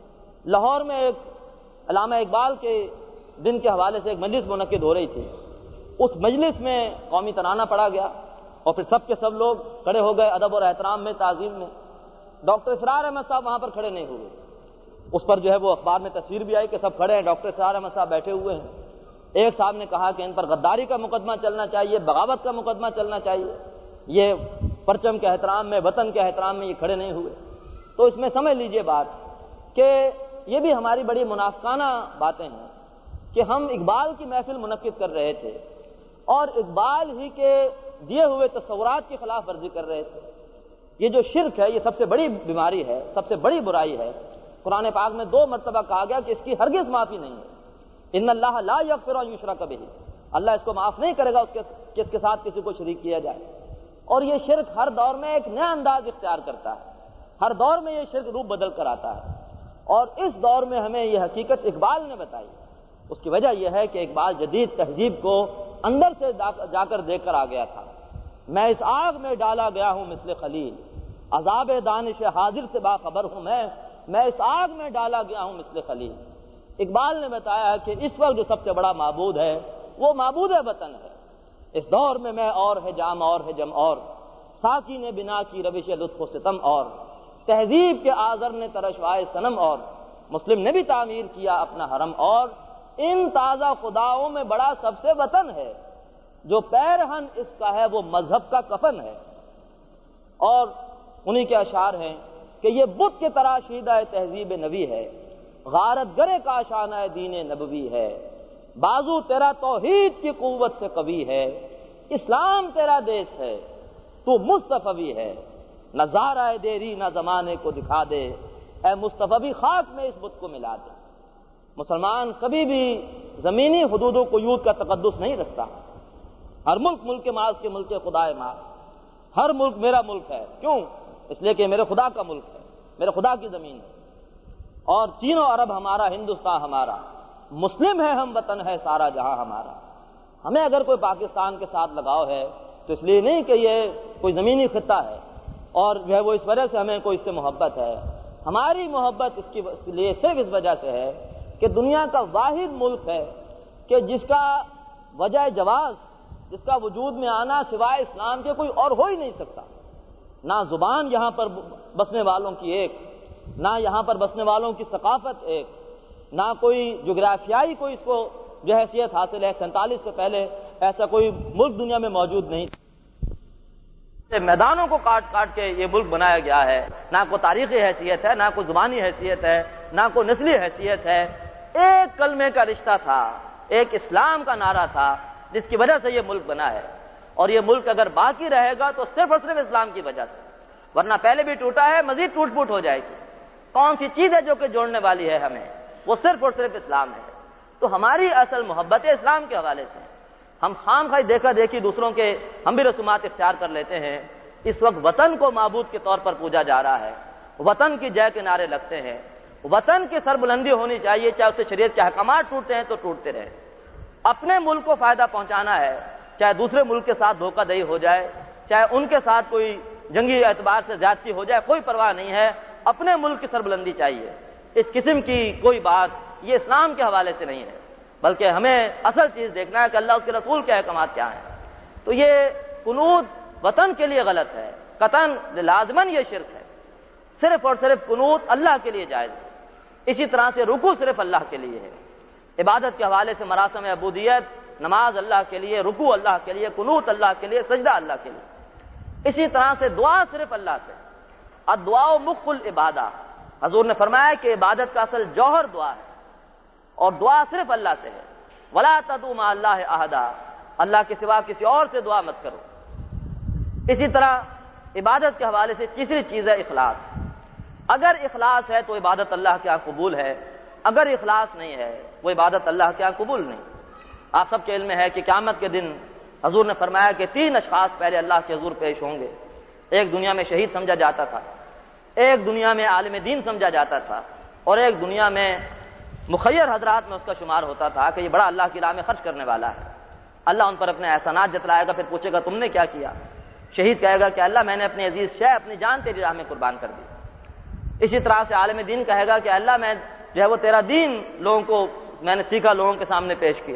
لاہور میں ایک علامہ اقبال کے دن کے حوالے سے ایک مجلس منعقد ہو رہی تھی. اس مجلس میں قومی ترانہ پڑھا گیا اور پھر سب کے سب لوگ کھڑے ہو گئے ادب اور احترام میں، تعظیم میں. ڈاکٹر اسرار احمد صاحب وہاں پر کھڑے نہیں ہوئے. اس پر جو ہے وہ اخبار میں تصویر بھی آئی کہ سب کھڑے ہیں، ڈاکٹر اسرار احمد صاحب بیٹھے ہوئے ہیں. ایک صاحب نے کہا کہ ان پر غداری کا مقدمہ چلنا چاہیے، بغاوت کا مقدمہ چلنا چاہیے، یہ پرچم کے احترام میں، وطن کے احترام میں یہ کھڑے نہیں ہوئے. تو اس میں سمجھ لیجئے بات کہ یہ بھی ہماری بڑی منافقانہ باتیں ہیں کہ ہم اقبال کی محفل منعقد کر رہے تھے اور اقبال ہی کے دیے ہوئے تصورات کی خلاف ورزی کر رہے تھے. یہ جو شرک ہے یہ سب سے بڑی بیماری ہے، سب سے بڑی برائی ہے. قرآن پاک میں 2 مرتبہ کہا گیا کہ اس کی ہرگز معافی نہیں ہے. ان اللہ لا یغفر ان یشرک بہ، اللہ اس کو معاف نہیں کرے گا اس کے ساتھ کسی کو شریک کیا جائے. اور یہ شرک ہر دور میں ایک نیا انداز اختیار کرتا ہے، ہر دور میں یہ شرک روپ بدل کر آتا ہے. اور اس دور میں ہمیں یہ حقیقت اقبال نے بتائی. اس کی وجہ یہ ہے کہ اقبال جدید تہذیب کو اندر سے جا کر دیکھ کر آ گیا تھا. میں اس آگ میں ڈالا گیا ہوں مثل خلیل، عذاب دانش حاضر سے باخبر ہوں میں اس آگ میں ڈالا گیا ہوں مثل خلیل. اقبال نے بتایا کہ اس وقت جو سب سے بڑا معبود ہے وہ معبود وطن ہے. اس دور میں اور ہے جام اور ہے جم اور، ساقی نے بنا کی روش لطف و ستم اور، تہذیب کے آذر نے ترشوائے صنم اور، مسلم نے بھی تعمیر کیا اپنا حرم اور، ان تازہ خداؤں میں بڑا سب سے وطن ہے، جو پیرہن اس کا ہے وہ مذہب کا کفن ہے. اور انہی کے اشعار ہیں کہ یہ بت کے تراشیدہ تہذیب نبی ہے، غارت گرے کا شانہ دین نبوی ہے، بازو تیرا توحید کی قوت سے قوی ہے، اسلام تیرا دیش ہے تو مصطفی ہے، نہ زارہ دیری نہ زمانے کو دکھا دے، اے مصطفی خاک میں اس بت کو ملا دے. مسلمان کبھی بھی زمینی حدود و قیود کا تقدس نہیں رکھتا. ہر ملک ملک ماز کے ملک خدائے ماز، ہر ملک میرا ملک ہے. کیوں؟ اس لیے کہ میرے خدا کا ملک ہے، میرے خدا کی زمین ہے. اور چین و عرب ہمارا، ہندوستان ہمارا، مسلم ہے ہم، وطن ہے سارا جہاں ہمارا. ہمیں اگر کوئی پاکستان کے ساتھ لگاؤ ہے تو اس لیے نہیں کہ یہ کوئی زمینی خطہ ہے اور جو ہے وہ اس وجہ سے ہمیں کوئی اس سے محبت ہے. ہماری محبت اس کے لیے صرف اس وجہ سے ہے کہ دنیا کا واحد ملک ہے کہ جس کا وجہ جواز، جس کا وجود میں آنا سوائے اسلام کے کوئی اور ہو ہی نہیں سکتا. نہ زبان یہاں پر بسنے والوں کی ایک، نہ یہاں پر بسنے والوں کی ثقافت ایک، نہ کوئی جغرافیائی کوئی اس کو جو حیثیت حاصل ہے. 47 سے پہلے ایسا کوئی ملک دنیا میں موجود نہیں. میدانوں کو کاٹ کاٹ کے یہ ملک بنایا گیا ہے. نہ کوئی تاریخی حیثیت ہے، نہ کوئی زبانی حیثیت ہے، نہ کوئی نسلی حیثیت ہے. ایک کلمے کا رشتہ تھا، ایک اسلام کا نعرہ تھا جس کی وجہ سے یہ ملک بنا ہے. اور یہ ملک اگر باقی رہے گا تو صرف اور صرف اسلام کی وجہ سے، ورنہ پہلے بھی ٹوٹا ہے، مزید ٹوٹ پھوٹ ہو جائے گی. کون سی چیز ہے جو کہ جوڑنے والی ہے ہمیں؟ وہ صرف اور صرف اسلام ہے. تو ہماری اصل محبت اسلام کے حوالے سے. ہم خام خواہ دیکھا دیکھی دوسروں کے ہم بھی رسومات اختیار کر لیتے ہیں. اس وقت وطن کو معبود کے طور پر پوجا جا رہا ہے، وطن کی جے کے نعرے لگتے ہیں. وطن کی سربلندی ہونی چاہیے، چاہے اسے شریعت کے احکامات ٹوٹتے ہیں تو ٹوٹتے رہے. اپنے ملک کو فائدہ پہنچانا ہے، چاہے دوسرے ملک کے ساتھ دھوکہ دہی ہو جائے، چاہے ان کے ساتھ کوئی جنگی اعتبار سے زیادتی ہو جائے، کوئی پرواہ نہیں ہے. اپنے ملک کی سربلندی چاہیے. اس قسم کی کوئی بات یہ اسلام کے حوالے سے نہیں ہے، بلکہ ہمیں اصل چیز دیکھنا ہے کہ اللہ اس کے رسول کے احکامات کیا ہیں. تو یہ قنوت وطن کے لیے غلط ہے، قطعاً لازماً یہ شرک ہے. صرف اور صرف قنوت اللہ کے لیے جائز ہے. اسی طرح سے رکوع صرف اللہ کے لیے ہے. عبادت کے حوالے سے مراسم عبودیت، نماز اللہ کے لیے، رکوع اللہ کے لیے، قنوت اللہ کے لیے، سجدہ اللہ کے لیے. اسی طرح سے دعا صرف اللہ سے. الدعاء مخ العبادہ، حضور نے فرمایا کہ عبادت کا اصل جوہر دعا ہے اور دعا صرف اللہ سے ہے. ولا تدعوا مع اللہ احدا، اللہ کے سوا کسی اور سے دعا مت کرو. اسی طرح عبادت کے حوالے سے تیسری چیز ہے اخلاص. اگر اخلاص ہے تو عبادت اللہ کے ہاں قبول ہے، اگر اخلاص نہیں ہے وہ عبادت اللہ کے ہاں قبول نہیں. آپ سب کے علم میں ہے کہ قیامت کے دن حضور نے فرمایا کہ 3 اشخاص پہلے اللہ کے حضور پیش ہوں گے. ایک دنیا میں شہید سمجھا جاتا تھا، ایک دنیا میں عالم دین سمجھا جاتا تھا، اور ایک دنیا میں مخیر حضرات میں اس کا شمار ہوتا تھا کہ یہ بڑا اللہ کی راہ میں خرچ کرنے والا ہے. اللہ ان پر اپنے احسانات جتلائے گا، پھر پوچھے گا تم نے کیا کیا؟ شہید کہے گا کہ اللہ میں نے اپنی عزیز شے اپنی جان تیری راہ میں قربان کر دی. اسی طرح سے عالم دین کہے گا کہ اللہ میں جو ہے وہ تیرا دین لوگوں کو میں نے سیکھا، لوگوں کے سامنے پیش کیا.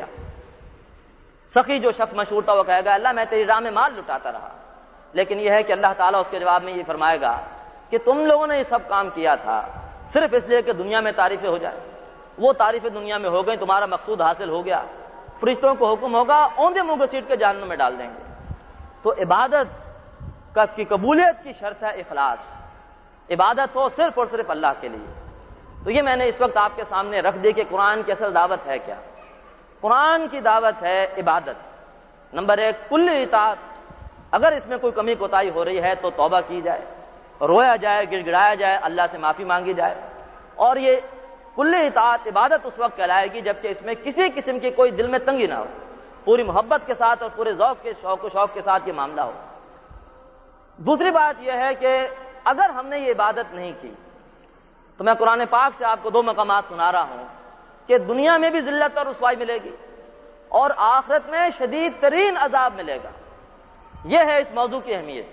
سخی جو شخص مشہور تھا وہ کہے گا اللہ میں تیری راہ میں مال لٹاتا رہا. لیکن یہ ہے کہ اللہ تعالیٰ اس کے جواب میں یہ فرمائے گا کہ تم لوگوں نے یہ سب کام کیا تھا صرف اس لیے کہ دنیا میں تعریفیں ہو جائیں. وہ تعریفیں دنیا میں ہو گئیں، تمہارا مقصود حاصل ہو گیا، فرشتوں کو حکم ہوگا اوندے منہ گھسیٹ کے جہنم میں ڈال دیں گے. تو عبادت کی قبولیت کی شرط ہے اخلاص. عبادت ہو صرف اور صرف اللہ کے لیے. تو یہ میں نے اس وقت آپ کے سامنے رکھ دی کہ قرآن کی اصل دعوت ہے کیا. قرآن کی دعوت ہے عبادت. نمبر 1 کلی اطاعت. اگر اس میں کوئی کمی کوتاہی ہو رہی ہے تو توبہ کی جائے، رویا جائے، گڑ گڑایا جائے، اللہ سے معافی مانگی جائے. اور یہ کلی اطاعت عبادت اس وقت کہلائے گی جبکہ اس میں کسی قسم کی کوئی دل میں تنگی نہ ہو، پوری محبت کے ساتھ اور پورے ذوق کے شوق کے ساتھ یہ معاملہ ہو. دوسری بات یہ ہے کہ اگر ہم نے یہ عبادت نہیں کی تو میں قرآن پاک سے آپ کو 2 مقامات سنا رہا ہوں کہ دنیا میں بھی ذلت اور رسوائی ملے گی اور آخرت میں شدید ترین عذاب ملے گا. یہ ہے اس موضوع کی اہمیت.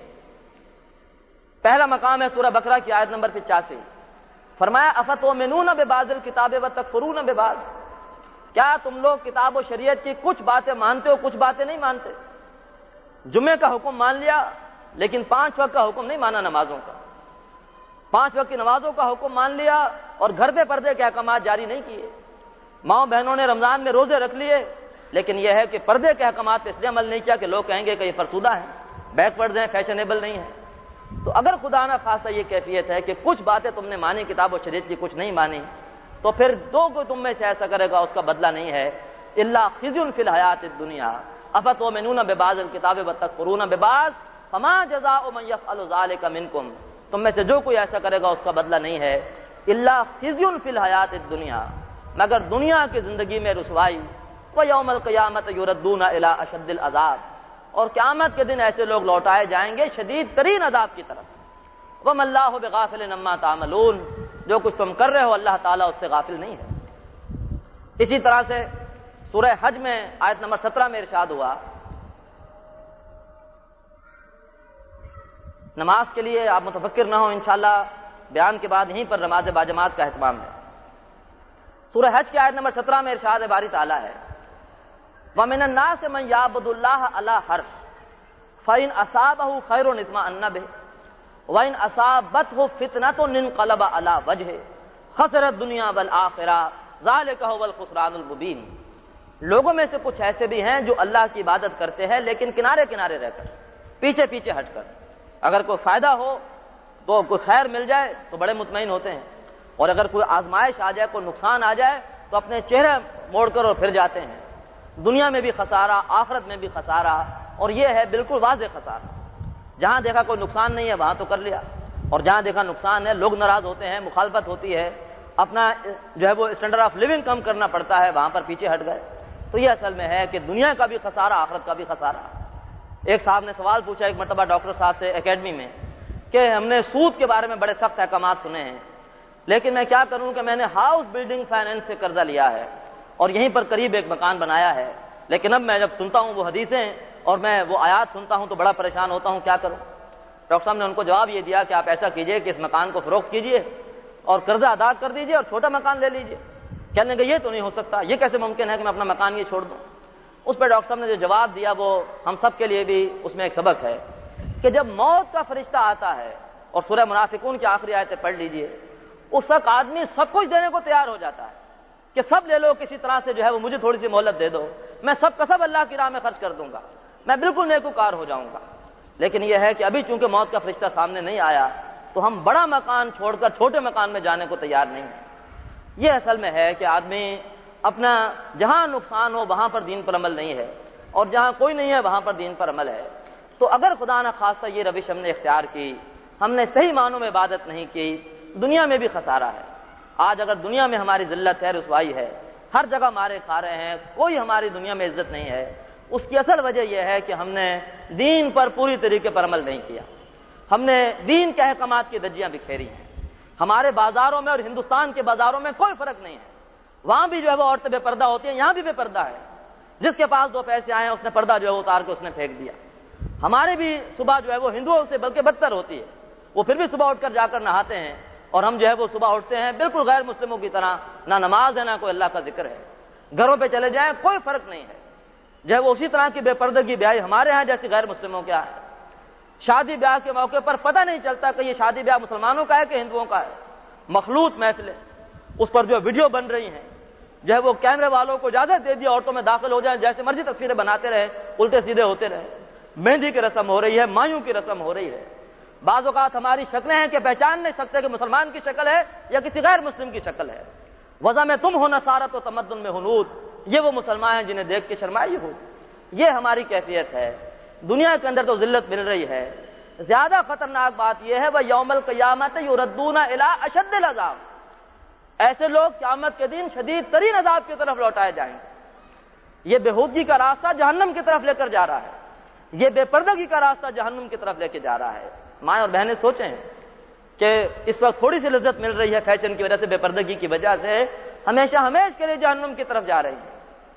پہلا مقام ہے سورہ بقرہ کی آیت نمبر 85. فرمایا افتؤمنون ببعض الکتاب وتکفرون ببعض. کیا تم لوگ کتاب و شریعت کی کچھ باتیں مانتے ہو، کچھ باتیں نہیں مانتے؟ جمعے کا حکم مان لیا لیکن 5 وقت کا حکم نہیں مانا، نمازوں کا 5 وقت کی نمازوں کا حکم مان لیا اور گھر پہ پردے کے احکامات جاری نہیں کیے. ماؤں بہنوں نے رمضان میں روزے رکھ لیے لیکن یہ ہے کہ پردے کے احکامات پہ اس لیے عمل نہیں کیا کہ لوگ کہیں گے کہ یہ فرسودہ ہیں، بیک ورڈ ہیں، فیشنیبل نہیں ہیں. تو اگر خدا نہ خواستہ یہ کیفیت ہے کہ کچھ باتیں تم نے مانی کتاب و شریعت کی، کچھ نہیں مانی، تو پھر کوئی تم میں سے ایسا کرے گا اس کا بدلہ نہیں ہے الا خزي في الحیات الدنیا افتؤمنون ببعض الکتاب وتکفرون ببعض فما جزاء من يفعل ذلك منكم. تم میں سے جو کوئی ایسا کرے گا اس کا بدلہ نہیں ہے الا خزي في الحیات الدنیا، مگر دنیا کی زندگی میں رسوائی. ویوم القیامت یردون الی اشد العذاب. اور قیامت کے دن ایسے لوگ لوٹائے جائیں گے شدید ترین عذاب کی طرف. وما اللہ بغافل عما تعملون. جو کچھ تم کر رہے ہو اللہ تعالیٰ اس سے غافل نہیں ہے. اسی طرح سے سورہ حج میں آیت نمبر 17 میں ارشاد ہوا نماز کے لیے آپ متفکر نہ ہو، انشاءاللہ بیان کے بعد یہیں پر نماز باجماعت کا اہتمام ہے. سورہ حج کی آیت نمبر 17 میں ارشاد باری تعالیٰ ہے وَمِنَ النَّاسِ مَن يَعْبُدُ اللَّهَ عَلَىٰ حَرْفٍ فَإِنْ أَصَابَهُ خَيْرٌ اطْمَأَنَّ بِهِ وَإِنْ أَصَابَتْهُ فِتْنَةٌ انقلب عَلَىٰ وَجْهِهِ خَسِرَ الدُّنْيَا وَالْآخِرَةَ ذَلِكَ هُوَ الْخُسْرَانُ الْمُبِينُ. لوگوں میں سے کچھ ایسے بھی ہیں جو اللہ کی عبادت کرتے ہیں لیکن کنارے کنارے رہ کر، پیچھے پیچھے ہٹ کر. اگر کوئی فائدہ ہو تو کوئی خیر مل جائے تو بڑے مطمئن ہوتے ہیں، اور اگر کوئی آزمائش آ جائے، کوئی نقصان آ جائے تو اپنے چہرے موڑ کر اور پھر جاتے ہیں. دنیا میں بھی خسارہ، آخرت میں بھی خسارہ، اور یہ ہے بالکل واضح خسارہ. جہاں دیکھا کوئی نقصان نہیں ہے وہاں تو کر لیا، اور جہاں دیکھا نقصان ہے لوگ ناراض ہوتے ہیں، مخالفت ہوتی ہے، اپنا جو ہے وہ اسٹینڈرڈ آف لیونگ کم کرنا پڑتا ہے، وہاں پر پیچھے ہٹ گئے. تو یہ اصل میں ہے کہ دنیا کا بھی خسارہ، آخرت کا بھی خسارہ. ایک صاحب نے سوال پوچھا ایک مرتبہ ڈاکٹر صاحب سے اکیڈمی میں کہ ہم نے سود کے بارے میں بڑے سخت احکامات سنے ہیں لیکن میں کیا کروں کہ میں نے ہاؤس بلڈنگ فائنینس سے قرضہ لیا ہے اور یہیں پر قریب ایک مکان بنایا ہے، لیکن اب میں جب سنتا ہوں وہ حدیثیں اور میں وہ آیات سنتا ہوں تو بڑا پریشان ہوتا ہوں، کیا کروں؟ ڈاکٹر صاحب نے ان کو جواب یہ دیا کہ آپ ایسا کیجئے کہ اس مکان کو فروخت کیجئے اور قرضہ ادا کر دیجئے اور چھوٹا مکان لے لیجئے. کہنے کہ یہ تو نہیں ہو سکتا، یہ کیسے ممکن ہے کہ میں اپنا مکان یہ چھوڑ دوں؟ اس پہ ڈاکٹر صاحب نے جو جواب دیا وہ ہم سب کے لیے بھی اس میں ایک سبق ہے کہ جب موت کا فرشتہ آتا ہے، اور سورہ منافقون کی آخری آیتیں پڑھ لیجئے، اس وقت آدمی سب کچھ دینے کو تیار ہو جاتا ہے کہ سب لے لو، کسی طرح سے جو ہے وہ مجھے تھوڑی سی مہلت دے دو، میں سب کا سب اللہ کی راہ میں خرچ کر دوں گا، میں بالکل نیکوکار ہو جاؤں گا. لیکن یہ ہے کہ ابھی چونکہ موت کا فرشتہ سامنے نہیں آیا تو ہم بڑا مکان چھوڑ کر چھوٹے مکان میں جانے کو تیار نہیں ہیں. یہ اصل میں ہے کہ آدمی اپنا جہاں نقصان ہو وہاں پر دین پر عمل نہیں ہے اور جہاں کوئی نہیں ہے وہاں پر دین پر عمل ہے. تو اگر خدا نہ خواستہ یہ روش ہم نے اختیار کی، ہم نے صحیح معنوں میں عبادت نہیں کی، دنیا میں بھی خسارہ ہے. آج اگر دنیا میں ہماری ذلت ہے، رسوائی ہے، ہر جگہ مارے کھا رہے ہیں، کوئی ہماری دنیا میں عزت نہیں ہے، اس کی اصل وجہ یہ ہے کہ ہم نے دین پر پوری طریقے پر عمل نہیں کیا، ہم نے دین کے احکامات کی دھجیاں بکھیری ہیں۔ ہمارے بازاروں میں اور ہندوستان کے بازاروں میں کوئی فرق نہیں ہے، وہاں بھی جو ہے وہ عورتیں بے پردہ ہوتی ہیں، یہاں بھی بے پردہ ہے، جس کے پاس 2 پیسے آئے ہیں اس نے پردہ جو ہے اتار کے اس نے پھینک دیا۔ ہمارے بھی صبح جو ہے وہ ہندوؤں سے بلکہ بدتر ہوتی ہے، وہ پھر بھی صبح اٹھ کر جا کر نہاتے ہیں، اور ہم جو ہے وہ صبح اٹھتے ہیں بالکل غیر مسلموں کی طرح، نہ نماز ہے نہ کوئی اللہ کا ذکر ہے، گھروں پہ چلے جائیں کوئی فرق نہیں ہے، جو ہے وہ اسی طرح کی بے پردگی بیاہی ہمارے ہاں جیسی غیر مسلموں کے ہاں ہے۔ شادی بیاہ کے موقع پر پتہ نہیں چلتا کہ یہ شادی بیاہ مسلمانوں کا ہے کہ ہندوؤں کا ہے، مخلوط محفلیں، اس پر جو ویڈیو بن رہی ہیں، جو ہے وہ کیمرے والوں کو اجازت دے دی عورتوں میں داخل ہو جائیں، جیسے مرضی تصویریں بناتے رہے، الٹے سیدھے ہوتے رہے، مہندی کی رسم ہو رہی ہے، مایوں کی رسم ہو رہی ہے۔ بعض اوقات ہماری شکلیں ہیں کہ پہچان نہیں سکتے کہ مسلمان کی شکل ہے یا کسی غیر مسلم کی شکل ہے۔ وضع میں تم ہو نصارت و تمدن میں ہنود، یہ وہ مسلمان ہیں جنہیں دیکھ کے شرمائی ہو، یہ ہماری کیفیت ہے۔ دنیا کے اندر تو ذلت مل رہی ہے، زیادہ خطرناک بات یہ ہے وَيَوْمَ الْقِيَامَةِ يُرَدُّونَ إِلَىٰ أَشَدِّ الْعَذَابِ، ایسے لوگ قیامت کے دن شدید ترین عذاب کی طرف لوٹائے جائیں گے۔ یہ بےہودگی کا راستہ جہنم کی طرف لے کر جا رہا ہے، یہ بے پردگی کا راستہ جہنم کی طرف لے کے جا رہا ہے۔ مائیں اور بہنیں سوچیں کہ اس وقت تھوڑی سی لذت مل رہی ہے فیشن کی وجہ سے، بے پردگی کی وجہ سے، ہمیشہ ہمیش کے لیے جہنم کی طرف جا رہی ہے۔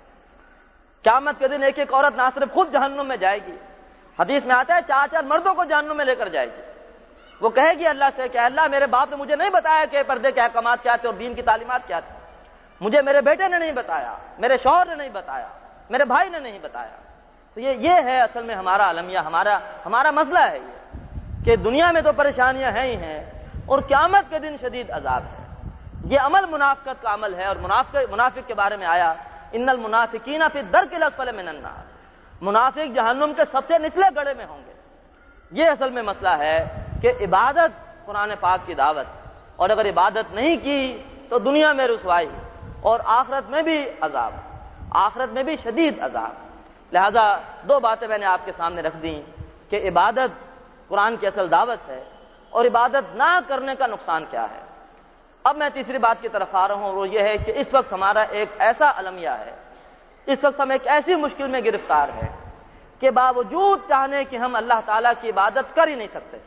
قیامت کے دن ایک ایک عورت نہ صرف خود جہنم میں جائے گی، حدیث میں آتا ہے 4 مردوں کو جہنم میں لے کر جائے گی۔ وہ کہے گی اللہ سے کہ اللہ میرے باپ نے مجھے نہیں بتایا کہ پردے کے احکامات کیا تھے اور دین کی تعلیمات کیا تھی، مجھے میرے بیٹے نے نہیں بتایا، میرے شوہر نے نہیں بتایا، میرے بھائی نے نہیں بتایا۔ تو یہ ہے اصل میں ہمارا المیہ، ہمارا مسئلہ ہے یہ کہ دنیا میں تو پریشانیاں ہیں ہی ہیں اور قیامت کے دن شدید عذاب ہے۔ یہ عمل منافقت کا عمل ہے، اور منافق کے بارے میں آیا ان المنافقین فی الدرک الاسفل من النار، منافق جہنم کے سب سے نچلے گڑھے میں ہوں گے۔ یہ اصل میں مسئلہ ہے کہ عبادت قرآن پاک کی دعوت، اور اگر عبادت نہیں کی تو دنیا میں رسوائی اور آخرت میں بھی عذاب، آخرت میں بھی شدید عذاب۔ لہذا 2 باتیں میں نے آپ کے سامنے رکھ دیں کہ عبادت قرآن کی اصل دعوت ہے اور عبادت نہ کرنے کا نقصان کیا ہے۔ اب میں تیسری بات کی طرف آ رہا ہوں، اور وہ یہ ہے کہ اس وقت ہمارا ایک ایسا المیہ ہے، اس وقت ہم ایک ایسی مشکل میں گرفتار ہیں کہ باوجود چاہنے کہ ہم اللہ تعالیٰ کی عبادت کر ہی نہیں سکتے۔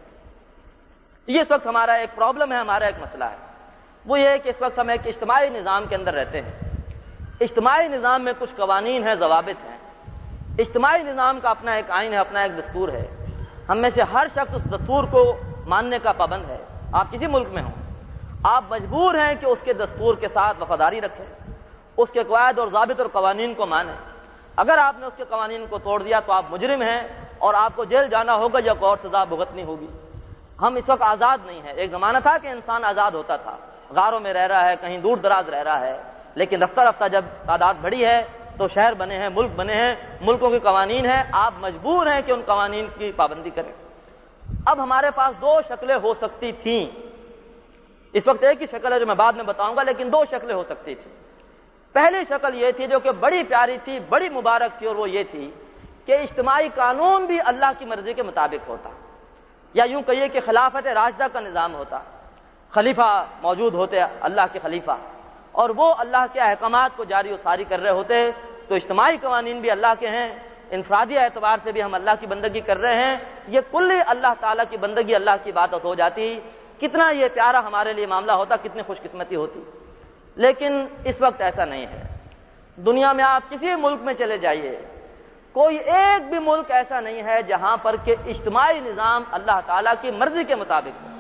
یہ اس وقت ہمارا ایک پرابلم ہے، ہمارا ایک مسئلہ ہے۔ وہ یہ ہے کہ اس وقت ہم ایک اجتماعی نظام کے اندر رہتے ہیں، اجتماعی نظام میں کچھ قوانین ہیں، ضوابط ہیں، اجتماعی نظام کا اپنا ایک آئین ہے، اپنا ایک دستور ہے، ہم میں سے ہر شخص اس دستور کو ماننے کا پابند ہے۔ آپ کسی ملک میں ہوں، آپ مجبور ہیں کہ اس کے دستور کے ساتھ وفاداری رکھیں، اس کے قواعد اور ضابط اور قوانین کو مانیں۔ اگر آپ نے اس کے قوانین کو توڑ دیا تو آپ مجرم ہیں اور آپ کو جیل جانا ہوگا یا کوئی اور سزا بھگتنی ہوگی۔ ہم اس وقت آزاد نہیں ہیں۔ ایک زمانہ تھا کہ انسان آزاد ہوتا تھا، غاروں میں رہ رہا ہے، کہیں دور دراز رہ رہا ہے، لیکن رفتہ رفتہ جب تعداد بڑھی ہے تو شہر بنے ہیں، ملک بنے ہیں، ملکوں کے قوانین ہیں، آپ مجبور ہیں کہ ان قوانین کی پابندی کریں۔ اب ہمارے پاس 2 شکلیں ہو سکتی تھیں، اس وقت ایک ہی شکل ہے جو میں بعد میں بتاؤں گا، لیکن 2 شکلیں ہو سکتی تھیں۔ پہلی شکل یہ تھی جو کہ بڑی پیاری تھی، بڑی مبارک تھی، اور وہ یہ تھی کہ اجتماعی قانون بھی اللہ کی مرضی کے مطابق ہوتا، یا یوں کہیے کہ خلافت راشدہ کا نظام ہوتا، خلیفہ موجود ہوتے، اللہ کے خلیفہ، اور وہ اللہ کے احکامات کو جاری و ساری کر رہے ہوتے، تو اجتماعی قوانین بھی اللہ کے ہیں، انفرادی اعتبار سے بھی ہم اللہ کی بندگی کر رہے ہیں، یہ کلی اللہ تعالیٰ کی بندگی، اللہ کی عبادت ہو جاتی۔ کتنا یہ پیارا ہمارے لیے معاملہ ہوتا، کتنی خوش قسمتی ہوتی۔ لیکن اس وقت ایسا نہیں ہے۔ دنیا میں آپ کسی ملک میں چلے جائیے، کوئی ایک بھی ملک ایسا نہیں ہے جہاں پر کہ اجتماعی نظام اللہ تعالیٰ کی مرضی کے مطابق ہو۔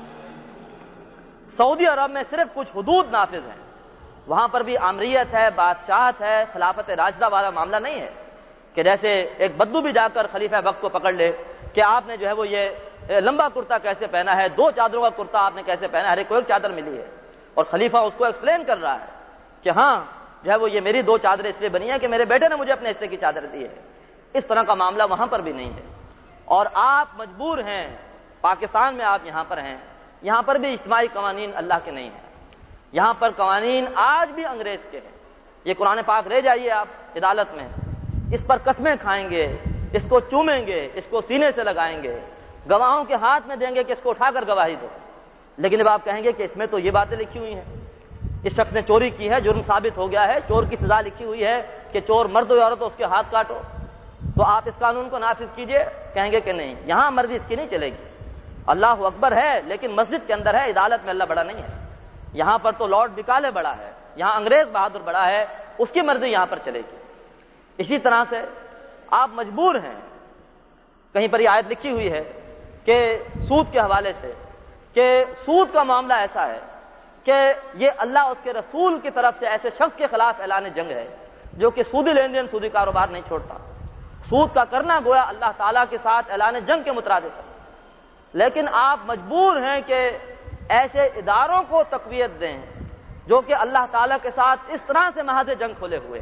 سعودی عرب میں صرف کچھ حدود نافذ ہیں، وہاں پر بھی آمریت ہے، بادشاہت ہے، خلافت راشدہ والا معاملہ نہیں ہے کہ جیسے ایک بدو بھی جا کر خلیفہ وقت کو پکڑ لے کہ آپ نے جو ہے وہ یہ لمبا کرتا کیسے پہنا ہے، 2 چادروں کا کرتا آپ نے کیسے پہنا ہے، ہر ایک کو ایک چادر ملی ہے، اور خلیفہ اس کو ایکسپلین کر رہا ہے کہ ہاں جو ہے وہ یہ میری 2 چادریں اس لیے بنی ہیں کہ میرے بیٹے نے مجھے اپنے حصے کی چادر دی ہے۔ اس طرح کا معاملہ وہاں پر بھی نہیں ہے، اور آپ مجبور ہیں، پاکستان میں آپ یہاں پر ہیں، یہاں پر بھی اجتماعی قوانین اللہ کے نہیں ہیں، یہاں پر قوانین آج بھی انگریز کے ہیں۔ یہ قرآن پاک لے جائیے آپ عدالت میں، اس پر قسمیں کھائیں گے، اس کو چومیں گے، اس کو سینے سے لگائیں گے، گواہوں کے ہاتھ میں دیں گے کہ اس کو اٹھا کر گواہی دو، لیکن جب آپ کہیں گے کہ اس میں تو یہ باتیں لکھی ہوئی ہیں، اس شخص نے چوری کی ہے، جرم ثابت ہو گیا ہے، چور کی سزا لکھی ہوئی ہے کہ چور مرد ہو یا عورت ہو اس کے ہاتھ کاٹو، تو آپ اس قانون کو نافذ کیجئے، کہیں گے کہ نہیں، یہاں مرضی اس کی نہیں چلے گی۔ اللہ اکبر ہے لیکن مسجد کے اندر ہے، عدالت میں اللہ بڑا نہیں ہے۔ یہاں پر تو لارڈ بکالے بڑا ہے، یہاں انگریز بہادر بڑا ہے، اس کی مرضی یہاں پر چلے گی۔ اسی طرح سے آپ مجبور ہیں، کہیں پر یہ آیت لکھی ہوئی ہے کہ سود کے حوالے سے کہ سود کا معاملہ ایسا ہے کہ یہ اللہ اس کے رسول کی طرف سے ایسے شخص کے خلاف اعلان جنگ ہے جو کہ سودی لین دین، سودی کاروبار نہیں چھوڑتا۔ سود کا کرنا گویا اللہ تعالیٰ کے ساتھ اعلان جنگ کے مترادف ہے، لیکن آپ مجبور ہیں کہ ایسے اداروں کو تقویت دیں جو کہ اللہ تعالیٰ کے ساتھ اس طرح سے محاذ جنگ کھولے ہوئے۔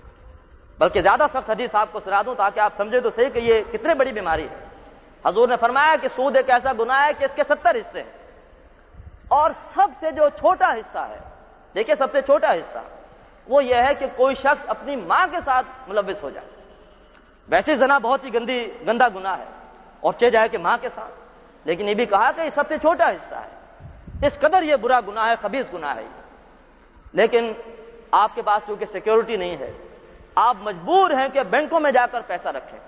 بلکہ زیادہ سخت حدیث آپ کو سنا دوں تاکہ آپ سمجھے تو صحیح کہ یہ کتنے بڑی بیماری ہے۔ حضور نے فرمایا کہ سود ایک ایسا گناہ ہے کہ اس کے 70 حصے ہیں، اور سب سے جو چھوٹا حصہ ہے، دیکھیں سب سے چھوٹا حصہ وہ یہ ہے کہ کوئی شخص اپنی ماں کے ساتھ ملوث ہو جائے۔ ویسے زنا بہت ہی گندا گناہ ہے اور چہ جائے کہ ماں کے ساتھ، لیکن یہ بھی کہا کہ یہ سب سے چھوٹا حصہ ہے، اس قدر یہ برا گناہ ہے، خبیث گناہ ہے۔ لیکن آپ کے پاس چونکہ سیکیورٹی نہیں ہے، آپ مجبور ہیں کہ بینکوں میں جا کر پیسہ رکھیں،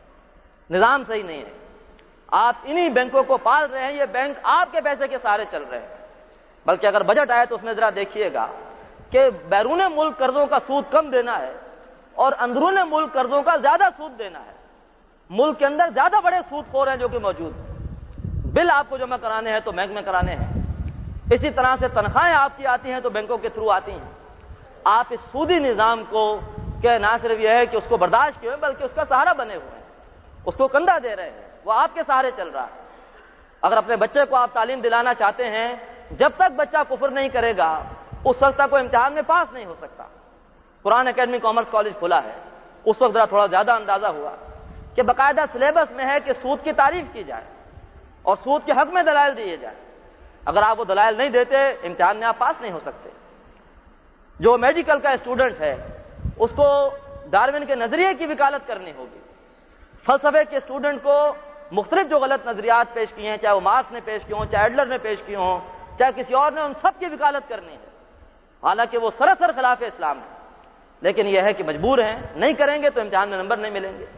نظام صحیح نہیں ہے، آپ انہی بینکوں کو پال رہے ہیں، یہ بینک آپ کے پیسے کے سہارے چل رہے ہیں۔ بلکہ اگر بجٹ آئے تو اس میں ذرا دیکھیے گا کہ بیرون ملک قرضوں کا سود کم دینا ہے اور اندرون ملک قرضوں کا زیادہ سود دینا ہے۔ ملک کے اندر زیادہ بڑے سود خور ہیں جو کہ موجود ہیں، بل آپ کو جمع کرانے ہیں تو بینک میں کرانے ہیں، اسی طرح سے تنخواہیں آپ کی آتی ہیں تو بینکوں کے تھرو آتی ہیں۔ آپ اس سودی نظام کو کہ نہ صرف یہ ہے کہ اس کو برداشت کیے بلکہ اس کا سہارا بنے ہوئے ہیں، اس کو کندھا دے رہے ہیں، وہ آپ کے سہارے چل رہا ہے۔ اگر اپنے بچے کو آپ تعلیم دلانا چاہتے ہیں، جب تک بچہ کفر نہیں کرے گا اس وقت تک وہ امتحان میں پاس نہیں ہو سکتا۔ قرآن اکیڈمی کامرس کالج کھلا ہے، اس وقت ذرا تھوڑا زیادہ اندازہ ہوا کہ باقاعدہ سلیبس میں ہے کہ سود کی تعریف کی جائے اور سود کے حق میں دلائل دیے جائیں۔ اگر آپ وہ دلائل نہیں دیتے امتحان میں آپ پاس نہیں ہو سکتے۔ جو میڈیکل کا اسٹوڈنٹ ہے اس کو ڈارون کے نظریے کی وکالت کرنی ہوگی، فلسفے کے اسٹوڈنٹ کو مختلف جو غلط نظریات پیش کیے ہیں، چاہے وہ مارکس نے پیش کیے ہوں، چاہے ایڈلر نے پیش کیے ہوں، چاہے کسی اور نے، ان سب کی وکالت کرنی ہے، حالانکہ وہ سراسر خلاف اسلام ہے، لیکن یہ ہے کہ مجبور ہیں، نہیں کریں گے تو امتحان میں نمبر نہیں ملیں گے۔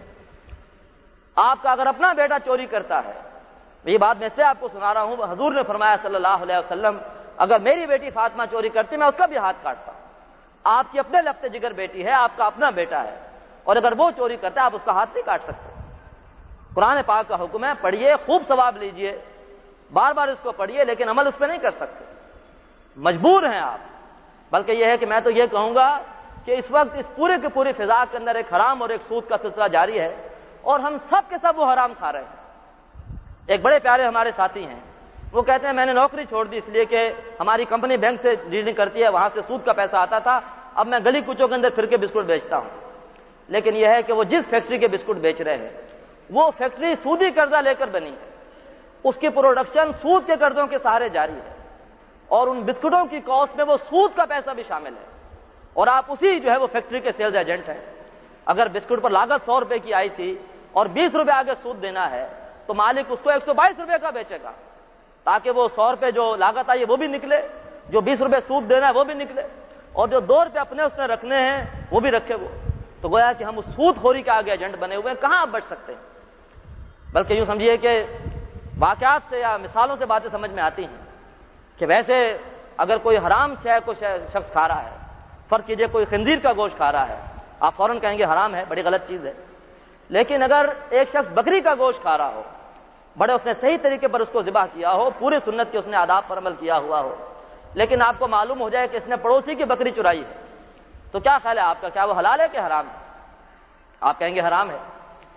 آپ کا اگر اپنا بیٹا چوری کرتا ہے، یہ بات میں اس لیے آپ کو سنا رہا ہوں، حضور نے فرمایا صلی اللہ علیہ وسلم اگر میری بیٹی فاطمہ چوری کرتی میں اس کا بھی ہاتھ کاٹتا۔ آپ کی اپنے لفظ جگر بیٹی ہے، آپ کا اپنا بیٹا ہے، اور اگر وہ چوری کرتا ہے آپ اس کا ہاتھ نہیں کاٹ سکتے۔ قرآن پاک کا حکم ہے، پڑھیے، خوب ثواب لیجئے، بار بار اس کو پڑھیے، لیکن عمل اس پہ نہیں کر سکتے، مجبور ہیں آپ۔ بلکہ یہ ہے کہ میں تو یہ کہوں گا کہ اس وقت اس پورے کی پوری فضا کے اندر ایک حرام اور ایک سود کا سلسلہ جاری ہے، اور ہم سب کے سب وہ حرام کھا رہے ہیں۔ ایک بڑے پیارے ہمارے ساتھی ہیں، وہ کہتے ہیں میں نے نوکری چھوڑ دی اس لیے کہ ہماری کمپنی بینک سے ڈیلنگ کرتی ہے، وہاں سے سود کا پیسہ آتا تھا، اب میں گلی کوچوں کے اندر پھر کے بسکٹ بیچتا ہوں۔ لیکن یہ ہے کہ وہ جس فیکٹری کے بسکٹ بیچ رہے ہیں وہ فیکٹری سودی قرضہ لے کر بنی ہے، اس کی پروڈکشن سود کے قرضوں کے سہارے جاری ہے، اور ان بسکٹوں کی کاسٹ میں وہ سود کا پیسہ بھی شامل ہے، اور آپ اسی جو ہے وہ فیکٹری کے سیلز ایجنٹ ہیں۔ اگر بسکٹ پر لاگت 100 روپے کی آئی تھی اور 20 روپے آگے سود دینا ہے تو مالک اس کو 122 روپے کا بیچے گا، تاکہ وہ 100 روپے جو لاگت آئی وہ بھی نکلے، جو 20 روپے سود دینا ہے وہ بھی نکلے، اور جو 2 روپے اپنے اس نے رکھنے ہیں وہ بھی رکھے وہ۔ تو گویا کہ ہم اس سود خوری کے آگے ایجنٹ بنے ہوئے ہیں، کہاں آپ بچ سکتے ہیں؟ بلکہ یوں سمجھیے کہ واقعات سے یا مثالوں سے باتیں سمجھ میں آتی ہیں کہ ویسے اگر کوئی حرام شے کوئی شخص کھا رہا ہے، فرض کیجئے کوئی خنزیر کا گوشت کھا رہا ہے، آپ فوراً کہیں گے حرام ہے، بڑی غلط چیز ہے۔ لیکن اگر ایک شخص بکری کا گوشت کھا رہا ہو، بڑے اس نے صحیح طریقے پر اس کو ذبح کیا ہو، پوری سنت کے اس نے آداب پر عمل کیا ہوا ہو، لیکن آپ کو معلوم ہو جائے کہ اس نے پڑوسی کی بکری چرائی ہے، تو کیا خیال ہے آپ کا؟ کیا وہ حلال ہے کہ حرام ہے؟ آپ کہیں گے حرام ہے۔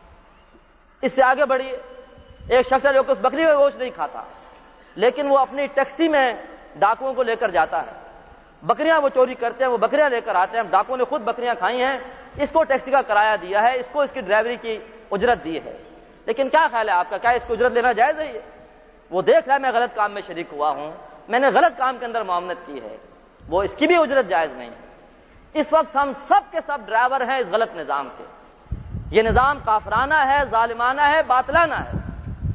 اس سے آگے بڑھیے، ایک شخص ہے جو کہ اس بکری کا گوشت نہیں کھاتا، لیکن وہ اپنی ٹیکسی میں ڈاکوؤں کو لے کر جاتا ہے، بکریاں وہ چوری کرتے ہیں، وہ بکریاں لے کر آتے ہیں، ڈاکوؤں نے خود بکریاں کھائی ہیں، اس کو ٹیکسی کا کرایہ دیا ہے، اس کو اس کی ڈرائیوری کی اجرت دی ہے، لیکن کیا خیال ہے آپ کا؟ کیا اس کو اجرت لینا جائز ہے؟ وہ دیکھ رہا ہے میں غلط کام میں شریک ہوا ہوں، میں نے غلط کام کے اندر معاملت کی ہے، وہ اس کی بھی اجرت جائز نہیں ہے۔ اس وقت ہم سب کے سب ڈرائیور ہیں اس غلط نظام کے۔ یہ نظام کافرانہ ہے، ظالمانہ ہے، باطلانہ ہے۔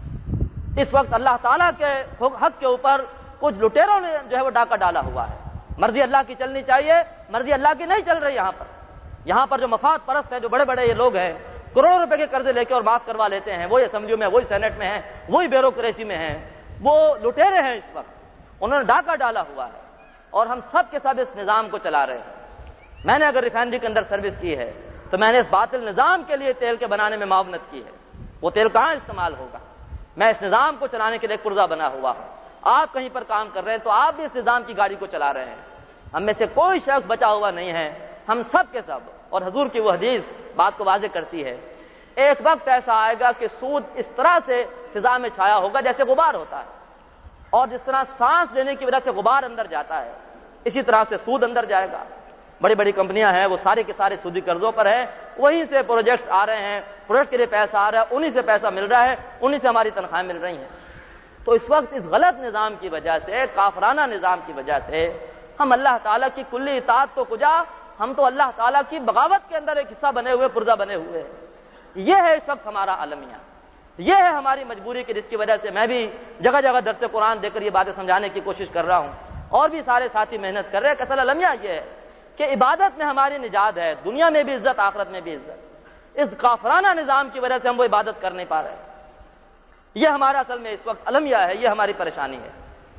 اس وقت اللہ تعالیٰ کے حق کے اوپر کچھ لٹیروں نے جو ہے وہ ڈاکہ ڈالا ہوا ہے، مرضی اللہ کی چلنی چاہیے، مرضی اللہ کی نہیں چل رہی یہاں پر جو مفاد پرست ہیں، جو بڑے بڑے یہ لوگ ہیں، کروڑوں روپے کے قرضے لے کے اور معاف کروا لیتے ہیں، وہی اسمبلیوں میں، وہی سینٹ میں ہیں، وہی بیوروکریسی میں ہیں، وہ لٹیرے ہیں اس وقت، انہوں نے ڈاکہ ڈالا ہوا ہے، اور ہم سب کے سب اس نظام کو چلا رہے ہیں۔ میں نے اگر ریفائنری کے اندر سروس کی ہے تو میں نے اس باطل نظام کے لیے تیل کے بنانے میں معاونت کی ہے، وہ تیل کہاں استعمال ہوگا؟ میں اس نظام کو چلانے کے لیے پرزہ بنا ہوا ہوں۔ آپ کہیں پر کام کر رہے ہیں تو آپ بھی اس نظام کی گاڑی کو چلا رہے ہیں، ہم میں سے کوئی شخص بچا ہوا نہیں ہے، ہم سب کے سب۔ اور حضور کی وہ حدیث بات کو واضح کرتی ہے، ایک وقت ایسا آئے گا کہ سود اس طرح سے فضا میں چھایا ہوگا جیسے غبار ہوتا ہے، اور جس طرح سانس لینے کی وجہ سے غبار اندر جاتا ہے اسی طرح سے سود اندر جائے گا۔ بڑی بڑی کمپنیاں ہیں، وہ سارے کے سارے سودی قرضوں پر ہیں، وہیں سے پروجیکٹس آ رہے ہیں، پروجیکٹ کے لیے پیسہ آ رہا ہے، انہی سے پیسہ مل رہا ہے، انہی سے ہماری تنخواہیں مل رہی ہیں۔ تو اس وقت اس غلط نظام کی وجہ سے، کافرانہ نظام کی وجہ سے ہم اللہ تعالیٰ کی کلی اطاعت تو کجا، ہم تو اللہ تعالیٰ کی بغاوت کے اندر ایک حصہ بنے ہوئے، پرزہ بنے ہوئے ہیں۔ یہ ہے اس وقت ہمارا المیہ، یہ ہے ہماری مجبوری کہ جس کی وجہ سے میں بھی جگہ جگہ درس قرآن دے کر یہ باتیں سمجھانے کی کوشش کر رہا ہوں، اور بھی سارے ساتھی محنت کر رہے ہیں۔ اصل المیہ یہ ہے کہ عبادت میں ہماری نجات ہے، دنیا میں بھی عزت، آخرت میں بھی عزت۔ اس کافرانہ نظام کی وجہ سے ہم وہ عبادت کر نہیں پا رہے، یہ ہمارا اصل میں اس وقت المیہ ہے، یہ ہماری پریشانی ہے۔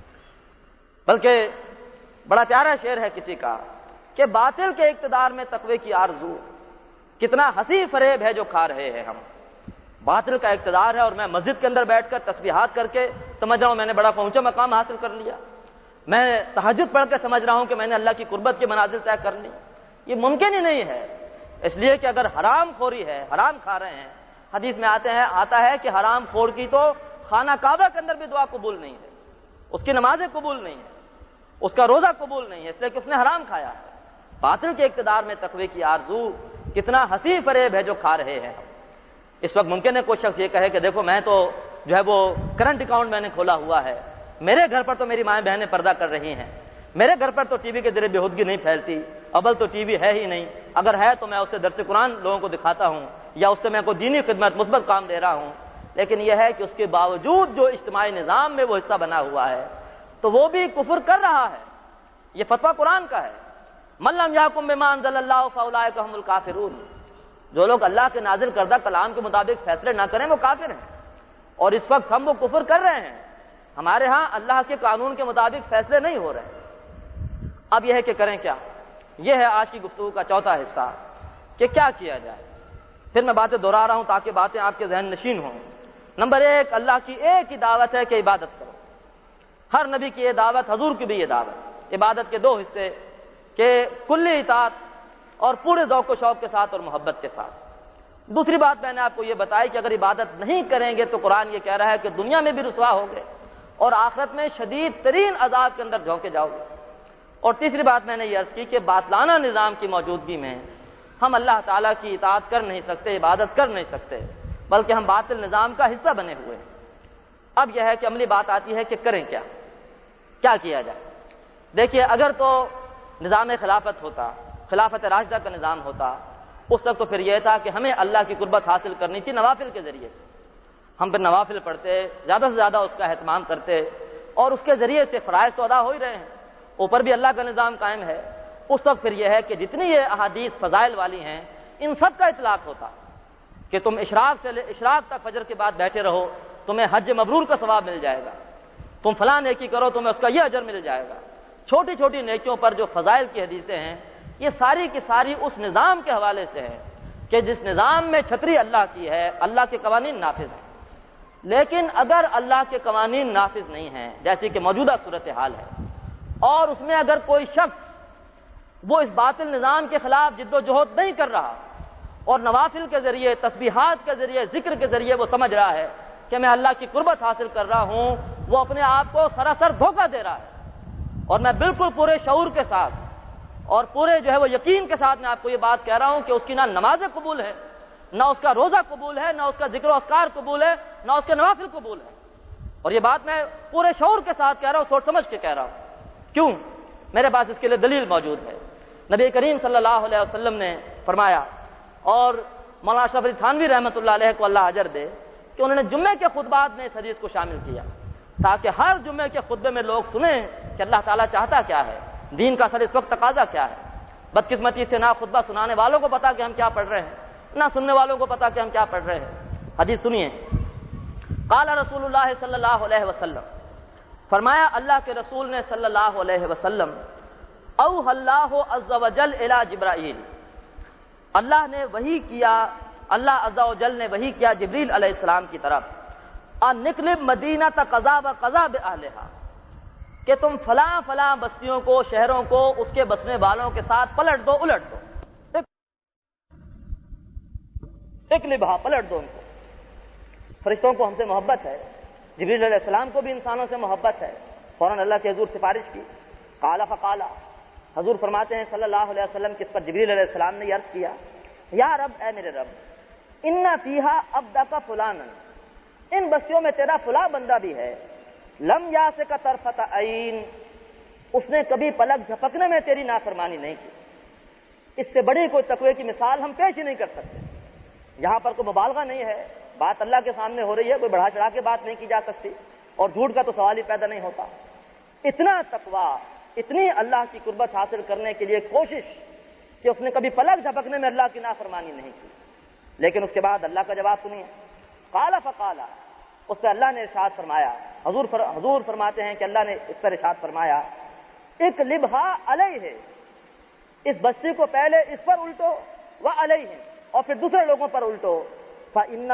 بلکہ بڑا پیارا شعر ہے کسی کا کہ باطل کے اقتدار میں تقوی کی آرزو، کتنا ہنسی فریب ہے جو کھا رہے ہیں ہم۔ باطل کا اقتدار ہے اور میں مسجد کے اندر بیٹھ کر تسبیحات کر کے سمجھ رہا ہوں میں نے بڑا اونچا مقام حاصل کر لیا، میں تہجد پڑھ کے سمجھ رہا ہوں کہ میں نے اللہ کی قربت کی منازل طے کر لی۔ یہ ممکن ہی نہیں ہے، اس لیے کہ اگر حرام خوری ہے، حرام کھا رہے ہیں، حدیث میں آتا ہے کہ حرام خور کی تو خانہ کعبہ کے اندر بھی دعا قبول نہیں ہے، اس کی نمازیں قبول نہیں ہے، اس کا روزہ قبول نہیں ہے، اس لیے کہ اس نے حرام کھایا ہے۔ باطل کے اقتدار میں تقوی کی آرزو، کتنا ہنسی فریب ہے جو کھا رہے ہیں ہم۔ اس وقت ممکن ہے کوئی شخص یہ کہے کہ دیکھو میں تو جو ہے وہ کرنٹ اکاؤنٹ میں نے کھولا ہوا ہے، میرے گھر پر تو میری مائیں بہنیں پردہ کر رہی ہیں، میرے گھر پر تو ٹی وی کے ذریعے بےہودگی نہیں پھیلتی، اول تو ٹی وی ہے ہی نہیں، اگر ہے تو میں اس سے درس قرآن لوگوں کو دکھاتا ہوں یا اس سے میں کوئی دینی خدمت مثبت کام دے رہا ہوں۔ لیکن یہ ہے کہ اس کے باوجود جو اجتماعی نظام میں وہ حصہ بنا ہوا ہے تو وہ بھی کفر کر رہا ہے۔ یہ فتویٰ قرآن کا ہے، من لم یحکم بما انزل اللہ فاولئک هم الکافرون، جو لوگ اللہ کے نازل کردہ کلام کے مطابق فیصلے نہ کریں وہ کافر ہیں، اور اس وقت ہم وہ کفر کر رہے ہیں، ہمارے ہاں اللہ کے قانون کے مطابق فیصلے نہیں ہو رہے۔ اب یہ ہے کہ کریں کیا؟ یہ ہے آج کی گفتگو کا چوتھا حصہ کہ کیا کیا جائے۔ پھر میں باتیں دہرا رہا ہوں تاکہ باتیں آپ کے ذہن نشین ہوں۔ نمبر ایک، اللہ کی ایک ہی دعوت ہے کہ عبادت کرو، ہر نبی کی یہ دعوت، حضور کی بھی یہ دعوت۔ عبادت کے دو حصے کہ کلی اطاعت اور پورے ذوق و شوق کے ساتھ اور محبت کے ساتھ۔ دوسری بات میں نے آپ کو یہ بتائی کہ اگر عبادت نہیں کریں گے تو قرآن یہ کہہ رہا ہے کہ دنیا میں بھی رسوا ہوگے اور آخرت میں شدید ترین عذاب کے اندر جھونکے جاؤ گے۔ اور تیسری بات میں نے یہ عرض کی کہ باطلانہ نظام کی موجودگی میں ہم اللہ تعالیٰ کی اطاعت کر نہیں سکتے، عبادت کر نہیں سکتے، بلکہ ہم باطل نظام کا حصہ بنے ہوئے ہیں۔ اب یہ ہے کہ عملی بات آتی ہے کہ کریں کیا، کیا کیا جائے۔ دیکھیے اگر تو نظام خلافت ہوتا، خلافت راشدہ کا نظام ہوتا، اس وقت تو پھر یہ تھا کہ ہمیں اللہ کی قربت حاصل کرنی تھی نوافل کے ذریعے سے، ہم پھر نوافل پڑھتے، زیادہ سے زیادہ اس کا اہتمام کرتے، اور اس کے ذریعے سے فرائض تو ادا ہو ہی رہے ہیں، اوپر بھی اللہ کا نظام قائم ہے۔ اس وقت پھر یہ ہے کہ جتنی یہ احادیث فضائل والی ہیں ان سب کا اطلاق ہوتا کہ تم اشراق تک فجر کے بعد بیٹھے رہو، تمہیں حج مبرور کا ثواب مل جائے گا، تم فلاں نیکی کرو تمہیں اس کا یہ اجر مل جائے گا۔ چھوٹی چھوٹی نیکیوں پر جو فضائل کی حدیثیں ہیں یہ ساری کی ساری اس نظام کے حوالے سے ہیں کہ جس نظام میں چھتری اللہ کی ہے، اللہ کے قوانین نافذ ہیں۔ لیکن اگر اللہ کے قوانین نافذ نہیں ہیں، جیسے کہ موجودہ صورتحال ہے، اور اس میں اگر کوئی شخص وہ اس باطل نظام کے خلاف جد و جہد نہیں کر رہا اور نوافل کے ذریعے، تسبیحات کے ذریعے، ذکر کے ذریعے وہ سمجھ رہا ہے کہ میں اللہ کی قربت حاصل کر رہا ہوں، وہ اپنے آپ کو سراسر دھوکہ دے رہا ہے۔ اور میں بالکل پورے شعور کے ساتھ اور پورے جو ہے وہ یقین کے ساتھ میں آپ کو یہ بات کہہ رہا ہوں کہ اس کی نہ نمازیں قبول ہے، نہ اس کا روزہ قبول ہے، نہ اس کا ذکر و اذکار قبول ہے، نہ اس کے نوافل قبول ہے۔ اور یہ بات میں پورے شعور کے ساتھ کہہ رہا ہوں، سوچ سمجھ کے کہہ رہا ہوں۔ کیوں؟ میرے پاس اس کے لیے دلیل موجود ہے۔ نبی کریم صلی اللہ علیہ وسلم نے فرمایا، اور مولانا اشرف علی تھانوی رحمۃ اللہ علیہ کو اللہ اجر دے کہ انہوں نے جمعے کے خطبات میں اس حدیث کو شامل کیا تاکہ ہر جمعے کے خطبے میں لوگ سنیں کہ اللہ تعالیٰ چاہتا کیا ہے، دین کا اصل اس وقت تقاضا کیا ہے؟ بدقسمتی سے نہ خطبہ سنانے والوں کو پتا کہ ہم کیا پڑھ رہے ہیں، نہ سننے والوں کو پتا کہ ہم کیا پڑھ رہے ہیں۔ حدیث سنیے، قال رسول اللہ صلی اللہ علیہ وسلم، فرمایا اللہ کے رسول نے صلی اللہ علیہ وسلم، اوحى اللہ عز وجل الی جبرائیل، اللہ نے وحی کیا، اللہ عز وجل نے وحی کیا جبریل علیہ السلام کی طرف، ان نقلب مدینہ قضا و قضا باہلھا، کہ تم فلاں فلاں بستیوں کو، شہروں کو اس کے بسنے والوں کے ساتھ پلٹ دو، الٹ دو، اقلبھا، پلٹ دو ان کو۔ فرشتوں کو ہم سے محبت ہے، جبریل علیہ السلام کو بھی انسانوں سے محبت ہے، فوراً اللہ کے حضور سفارش کی، قال فقال، حضور فرماتے ہیں صلی اللہ علیہ وسلم کہ اس پر جبریل علیہ السلام نے عرض کیا، یا رب، اے میرے رب، ان فیہا عبدک فلانا، ان بستیوں میں تیرا فلاں بندہ بھی ہے، لم یاسک طرفۃ عین، اس نے کبھی پلک جھپکنے میں تیری نافرمانی نہیں کی۔ اس سے بڑی کوئی تقوی کی مثال ہم پیش ہی نہیں کر سکتے۔ یہاں پر کوئی مبالغہ نہیں ہے، بات اللہ کے سامنے ہو رہی ہے، کوئی بڑھا چڑھا کے بات نہیں کی جا سکتی، اور جھوٹ کا تو سوال ہی پیدا نہیں ہوتا۔ اتنا تقوی، اتنی اللہ کی قربت حاصل کرنے کے لیے کوشش کہ اس نے کبھی پلک جھپکنے میں اللہ کی نافرمانی نہیں کی۔ لیکن اس کے بعد اللہ کا جواب سنیے، قال فقال، اس پہ اللہ نے ارشاد فرمایا، حضور فرماتے ہیں کہ اللہ نے اس پر ارشاد فرمایا، اقلبھا علیہ، اس بستی کو پہلے اس پر الٹو، وعلیہم، اور پھر دوسرے لوگوں پر الٹو، فإن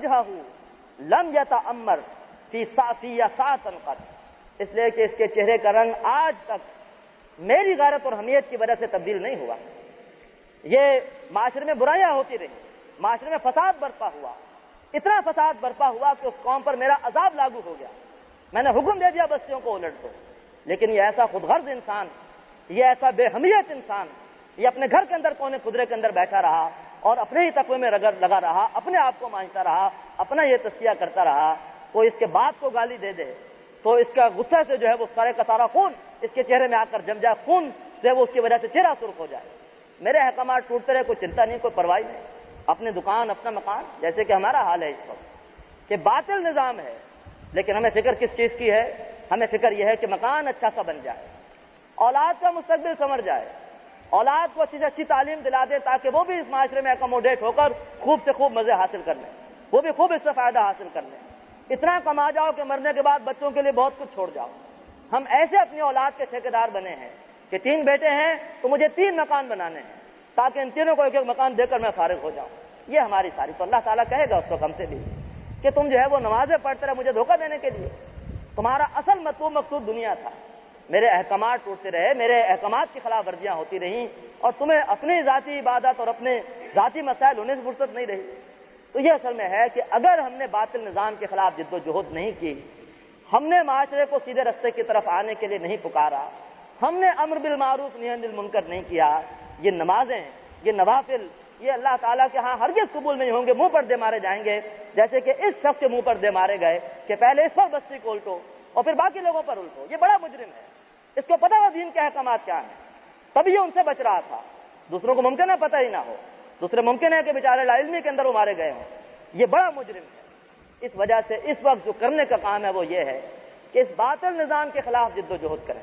وجهه لم يتأمر في ساعة قط، اس لیے کہ اس کے چہرے کا رنگ آج تک میری غیرت اور حمیت کی وجہ سے تبدیل نہیں ہوا۔ یہ معاشرے میں برائیاں ہوتی رہی، معاشرے میں فساد برپا ہوا، اتنا فساد برپا ہوا کہ اس قوم پر میرا عذاب لاگو ہو گیا، میں نے حکم دے دیا بستیوں کو الٹ دو۔ لیکن یہ ایسا خود غرض انسان، یہ ایسا بے حمیت انسان، یہ اپنے گھر کے اندر کونے خدرے کے اندر بیٹھا رہا اور اپنے ہی تقوی میں لگا رہا، اپنے آپ کو مانتا رہا، اپنا یہ تزکیہ کرتا رہا۔ کوئی اس کے باپ کو گالی دے دے تو اس کا غصہ سے جو ہے وہ سارے کا سارا خون اس کے چہرے میں آ کر جم جائے، خون سے وہ اس کی وجہ سے چہرہ سرخ ہو جائے۔ میرے احکامات ٹوٹتے رہے، کوئی چنتا نہیں، کوئی پرواہ نہیں، اپنی دکان، اپنا مکان، جیسے کہ ہمارا حال ہے اس وقت کہ باطل نظام ہے، لیکن ہمیں فکر کس چیز کی ہے؟ ہمیں فکر یہ ہے کہ مکان اچھا سا بن جائے، اولاد کا مستقبل سنور جائے، اولاد کو اچھی سے اچھی تعلیم دلا دے تاکہ وہ بھی اس معاشرے میں اکوموڈیٹ ہو کر خوب سے خوب مزے حاصل کر لیں، وہ بھی خوب اس سے فائدہ حاصل کر لیں۔ اتنا کما جاؤ کہ مرنے کے بعد بچوں کے لیے بہت کچھ چھوڑ جاؤ۔ ہم ایسے اپنی اولاد کے ٹھیکیدار بنے ہیں کہ 3 بیٹے ہیں تو مجھے 3 مکان بنانے ہیں تاکہ ان تینوں کو ایک ایک مکان دے کر میں فارغ ہو جاؤں۔ یہ ہماری ساری، تو اللہ تعالیٰ کہے گا اس وقت ہم سے بھی کہ تم جو ہے وہ نمازیں پڑھتے رہے مجھے دھوکہ دینے کے لیے، تمہارا اصل مطلوب مقصود دنیا تھا، میرے احکامات ٹوٹتے رہے، میرے احکامات کی خلاف ورزیاں ہوتی رہیں، اور تمہیں اپنی ذاتی عبادت اور اپنے ذاتی مسائل ہونے سے فرصت نہیں رہی۔ تو یہ اصل میں ہے کہ اگر ہم نے باطل نظام کے خلاف جد و جہد نہیں کی، ہم نے معاشرے کو سیدھے رستے کی طرف آنے کے لیے نہیں پکارا، ہم نے امر بالمعروف نہی عن المنکر نہیں کیا، یہ نمازیں، یہ نوافل، یہ اللہ تعالیٰ کے ہاں ہرگز قبول نہیں ہوں گے، منہ پر دے مارے جائیں گے، جیسے کہ اس شخص کے منہ پر دے مارے گئے کہ پہلے اس پر بستی کو الٹو اور پھر باقی لوگوں پر الٹو۔ یہ بڑا مجرم ہے، اس کو پتہ ہے دین کے احکامات کیا ہیں، تب یہ ان سے بچ رہا تھا۔ دوسروں کو ممکن ہے پتہ ہی نہ ہو، دوسرے ممکن ہے کہ بیچارے لا علمی کے اندر وہ مارے گئے ہوں۔ یہ بڑا مجرم ہے۔ اس وجہ سے اس وقت جو کرنے کا کام ہے وہ یہ ہے کہ اس باطل نظام کے خلاف جد و جہد کریں۔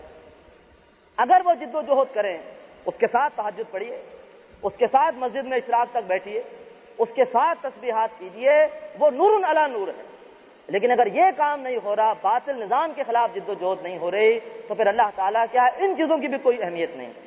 اگر وہ جد و جہد کریں، اس کے ساتھ تہجد پڑھیے، اس کے ساتھ مسجد میں اشراق تک بیٹھیے، اس کے ساتھ تسبیحات کیجیے، وہ نور علی نور ہے۔ لیکن اگر یہ کام نہیں ہو رہا، باطل نظام کے خلاف جد و جہد نہیں ہو رہی، تو پھر اللہ تعالیٰ کیا ان چیزوں کی بھی کوئی اہمیت نہیں۔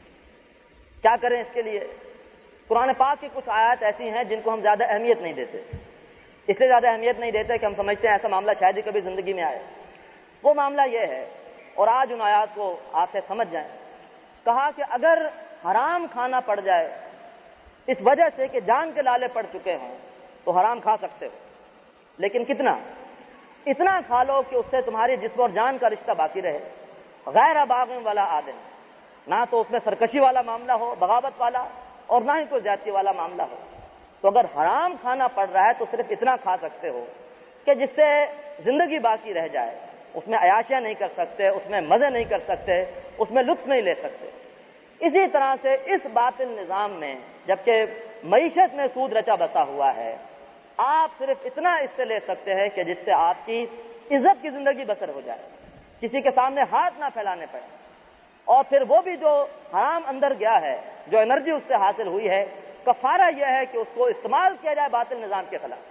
کیا کریں اس کے لیے؟ قرآن پاک کی کچھ آیات ایسی ہیں جن کو ہم زیادہ اہمیت نہیں دیتے، اس لیے زیادہ اہمیت نہیں دیتے کہ ہم سمجھتے ہیں ایسا معاملہ شاید ہی کبھی زندگی میں آئے۔ وہ معاملہ یہ ہے، اور آج ان آیات کو آپ سے سمجھ جائیں۔ کہا کہ اگر حرام کھانا پڑ جائے اس وجہ سے کہ جان کے لالے پڑ چکے ہیں تو حرام کھا سکتے ہو، لیکن کتنا؟ اتنا کھا لو کہ اس سے تمہاری جسم اور جان کا رشتہ باقی رہے، غیر باغ ولا عادن، نہ تو اس میں سرکشی والا معاملہ ہو، بغاوت والا، اور نہ ہی کوئی زیادتی والا معاملہ ہو۔ تو اگر حرام کھانا پڑ رہا ہے تو صرف اتنا کھا سکتے ہو کہ جس سے زندگی باقی رہ جائے، اس میں عیاشیاں نہیں کر سکتے، اس میں مزے نہیں کر سکتے، اس میں لطف نہیں لے سکتے۔ اسی طرح سے اس باطل نظام میں جبکہ معیشت میں سود رچا بسا ہوا ہے، آپ صرف اتنا اس سے لے سکتے ہیں کہ جس سے آپ کی عزت کی زندگی بسر ہو جائے، کسی کے سامنے ہاتھ نہ پھیلانے پڑے۔ اور پھر وہ بھی جو حرام اندر گیا ہے، جو انرجی اس سے حاصل ہوئی ہے، کفارہ یہ ہے کہ اس کو استعمال کیا جائے باطل نظام کے خلاف۔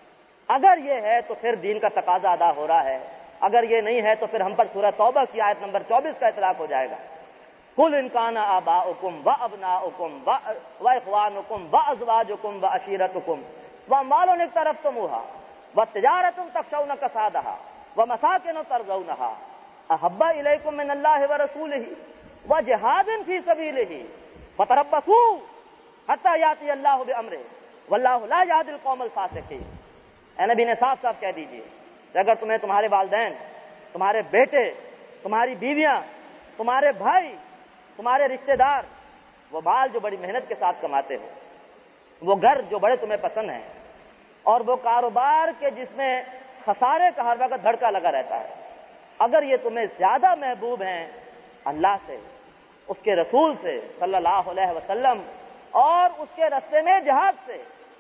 اگر یہ ہے تو پھر دین کا تقاضا ادا ہو رہا ہے، اگر یہ نہیں ہے تو پھر ہم پر سورہ توبہ کی آیت نمبر 24 کا اطلاق ہو جائے گا۔ قل ان کان آباؤکم وابناؤکم واخوانکم وازواجکم وعشیرتکم واموال اقترفتموها وتجارۃ تخشون کسادها ومساکن ترضونها احب الیکم من اللہ ورسولہ وجہاد فی سبیلہ فتربصوا حتی یاتی اللہ بامرہ واللہ لا یہدی القوم الفاسقین۔ اے نبی نے صاف صاف کہہ دیجئے کہ اگر تمہیں تمہارے والدین، تمہارے بیٹے، تمہاری بیویاں، تمہارے بھائی، تمہارے رشتہ دار، وہ مال جو بڑی محنت کے ساتھ کماتے ہو، وہ گھر جو بڑے تمہیں پسند ہیں، اور وہ کاروبار کے جس میں خسارے کا ہر وقت دھڑکا لگا رہتا ہے، اگر یہ تمہیں زیادہ محبوب ہیں اللہ سے، اس کے رسول سے صلی اللہ علیہ وسلم، اور اس کے راستے میں جہاد سے،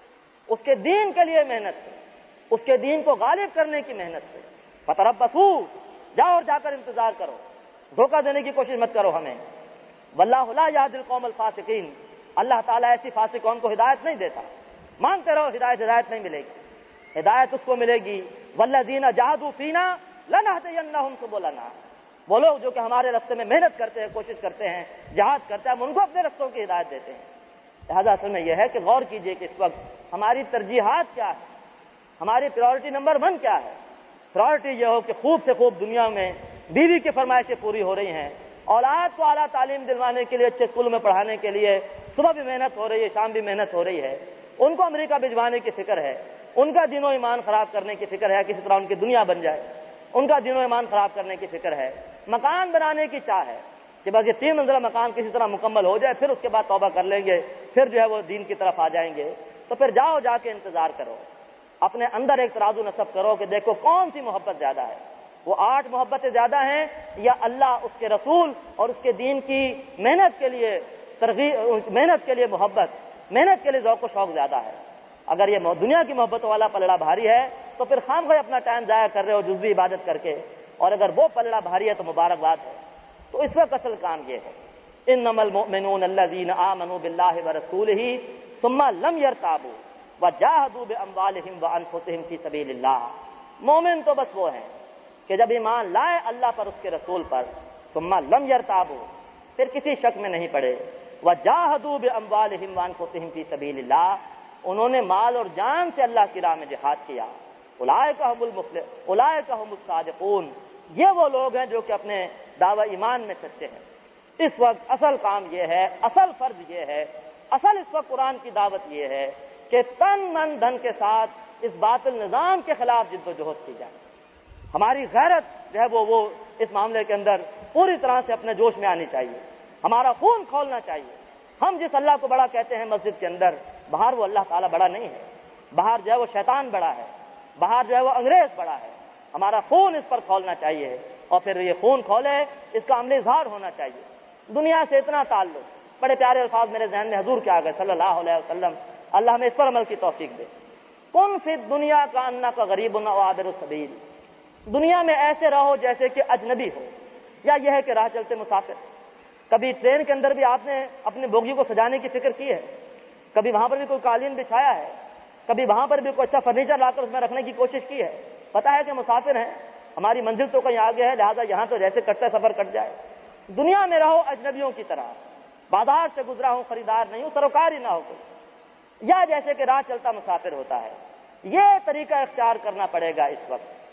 اس کے دین کے لیے محنت سے، اس کے دین کو غالب کرنے کی محنت سے، فتربصوا، جاؤ اور جا کر انتظار کرو، دھوکہ دینے کی کوشش مت کرو ہمیں، واللہ لا یہدی القوم الفاسقین، اللہ تعالیٰ ایسی فاسق قوم کو ہدایت نہیں دیتا۔ مانتے رہو ہدایت نہیں ملے گی، ہدایت اس کو ملے گی والذین جاہدوا فینا لنہدینہم سبلنا، وہ لوگ جو کہ ہمارے راستے میں محنت کرتے ہیں، کوشش کرتے ہیں، جہاد کرتے ہیں، ہم ان کو اپنے رستوں کی ہدایت دیتے ہیں۔ لہذا اصل میں یہ ہے کہ غور کیجئے کہ اس وقت ہماری ترجیحات کیا ہے، ہماری پریورٹی نمبر 1 کیا ہے۔ پریورٹی یہ ہو کہ خوب سے خوب دنیا میں بیوی کی فرمائشیں پوری ہو رہی ہیں، اولاد کو اعلیٰ تعلیم دلوانے کے لیے، اچھے اسکول میں پڑھانے کے لیے صبح بھی محنت ہو رہی ہے، شام بھی محنت ہو رہی ہے، ان کو امریکہ بھجوانے کی فکر ہے، ان کا دین و ایمان خراب کرنے کی فکر ہے، کسی طرح ان کی دنیا بن جائے، ان کا دین و ایمان خراب کرنے کی فکر ہے، مکان بنانے کی چاہ ہے کہ بس یہ 3 منزلہ مکان کسی طرح مکمل ہو جائے، پھر اس کے بعد توبہ کر لیں گے، پھر جو ہے وہ دین کی طرف آ جائیں گے۔ تو پھر جاؤ جا کے انتظار کرو، اپنے اندر ایک ترازو نصب کرو کہ دیکھو کون سی محبت زیادہ ہے، وہ 8 محبتیں زیادہ ہیں یا اللہ، اس کے رسول اور اس کے دین کی محنت کے لیے ترغیب، محنت کے لیے محبت، محنت کے لیے ذوق و شوق زیادہ ہے۔ اگر یہ دنیا کی محبتوں والا پلڑا بھاری ہے تو پھر خامخواہ اپنا ٹائم ضائع کر رہے ہو جزوی عبادت کر کے، اور اگر وہ پلڑا بھاری ہے تو مبارکباد ہے۔ تو اس وقت اصل کام یہ ہے، انما المؤمنون الذین آمنوا باللہ ورسولہ ثم لم یرتابوا وجاہدوا باموالہم وانفسہم فی سبیل اللہ۔ مومن تو بس وہ ہیں کہ جب ایمان لائے اللہ پر، اس کے رسول پر، ثم لم یرتابوا، پھر کسی شک میں نہیں پڑے، وجاہدوا باموالہم وانفسہم فی سبیل اللہ، انہوں نے مال اور جان سے اللہ کی راہ میں جہاد کیا، اولئک هم المفلحون اولئک هم الصادقون، یہ وہ لوگ ہیں جو کہ اپنے دعوی ایمان میں سچے ہیں۔ اس وقت اصل کام یہ ہے، اصل فرض یہ ہے، اصل اس وقت قرآن کی دعوت یہ ہے کہ تن من دھن کے ساتھ اس باطل نظام کے خلاف جد و جہد کی جائے۔ ہماری غیرت جو ہے وہ اس معاملے کے اندر پوری طرح سے اپنے جوش میں آنی چاہیے، ہمارا خون کھولنا چاہیے۔ ہم جس اللہ کو بڑا کہتے ہیں مسجد کے اندر، باہر وہ اللہ تعالیٰ بڑا نہیں ہے، باہر جو ہے وہ شیطان بڑا ہے، باہر جو ہے وہ انگریز بڑا ہے۔ ہمارا خون اس پر کھولنا چاہیے، اور پھر یہ خون کھولے اس کا عملی اظہار ہونا چاہیے۔ دنیا سے اتنا تعلق، بڑے پیارے الفاظ میرے ذہن میں حضور کے آ گئے صلی اللہ علیہ وسلم، اللہ ہمیں اس پر عمل کی توفیق دے۔ کن فی الدنیا کا انک غریب و عابر السبیل، دنیا میں ایسے رہو جیسے کہ اجنبی ہو، یا یہ ہے کہ راہ چلتے مسافر۔ کبھی ٹرین کے اندر بھی آپ نے اپنی بوگی کو سجانے کی فکر کی ہے؟ کبھی وہاں پر بھی کوئی قالین بچھایا ہے؟ کبھی وہاں پر بھی کوئی اچھا فرنیچر لا کر اس میں رکھنے کی کوشش کی ہے؟ پتا ہے کہ مسافر ہیں، ہماری منزل تو کہیں آگے ہے، لہذا یہاں تو جیسے کٹتا سفر کٹ جائے۔ دنیا میں رہو اجنبیوں کی طرح، بازار سے گزرا ہوں، خریدار نہیں ہوں، سروکار ہی نہ ہو کوئی، یا جیسے کہ راہ چلتا مسافر ہوتا ہے۔ یہ طریقہ اختیار کرنا پڑے گا اس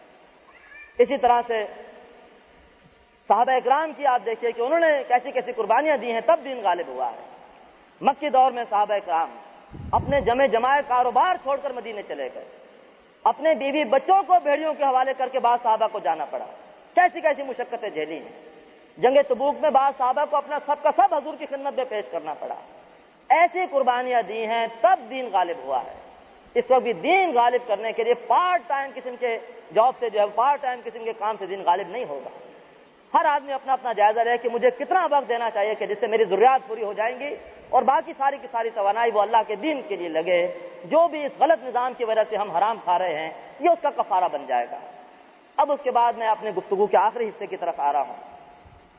وقت۔ اسی طرح سے صحابہ اکرام کی آپ دیکھیے کہ انہوں نے کیسی کیسی قربانیاں دی ہیں، تب دین غالب ہوا ہے۔ مکی دور میں صحابہ اکرام اپنے جمائے کاروبار چھوڑ کر مدینے چلے گئے، اپنے بیوی بچوں کو بھیڑیوں کے حوالے کر کے بعض صحابہ کو جانا پڑا، کیسی کیسی مشقتیں جھیلی ہیں۔ جنگ تبوک میں بعض صحابہ کو اپنا سب کا سب حضور کی خدمت میں پیش کرنا پڑا۔ ایسی قربانیاں دی ہیں، تب دین غالب ہوا ہے۔ اس وقت بھی دین غالب کرنے کے لیے پارٹ ٹائم قسم کے جاب سے جو ہے پارٹ ٹائم قسم کے کام سے دین غالب نہیں ہوگا۔ ہر آدمی اپنا اپنا جائزہ لے کہ مجھے کتنا وقت دینا چاہیے کہ جس سے میری ضروریات پوری ہو جائیں گی، اور باقی ساری کی ساری توانائی وہ اللہ کے دین کے لیے لگے۔ جو بھی اس غلط نظام کی وجہ سے ہم حرام کھا رہے ہیں، یہ اس کا کفارہ بن جائے گا۔ اب اس کے بعد میں اپنے گفتگو کے آخری حصے کی طرف آ رہا ہوں۔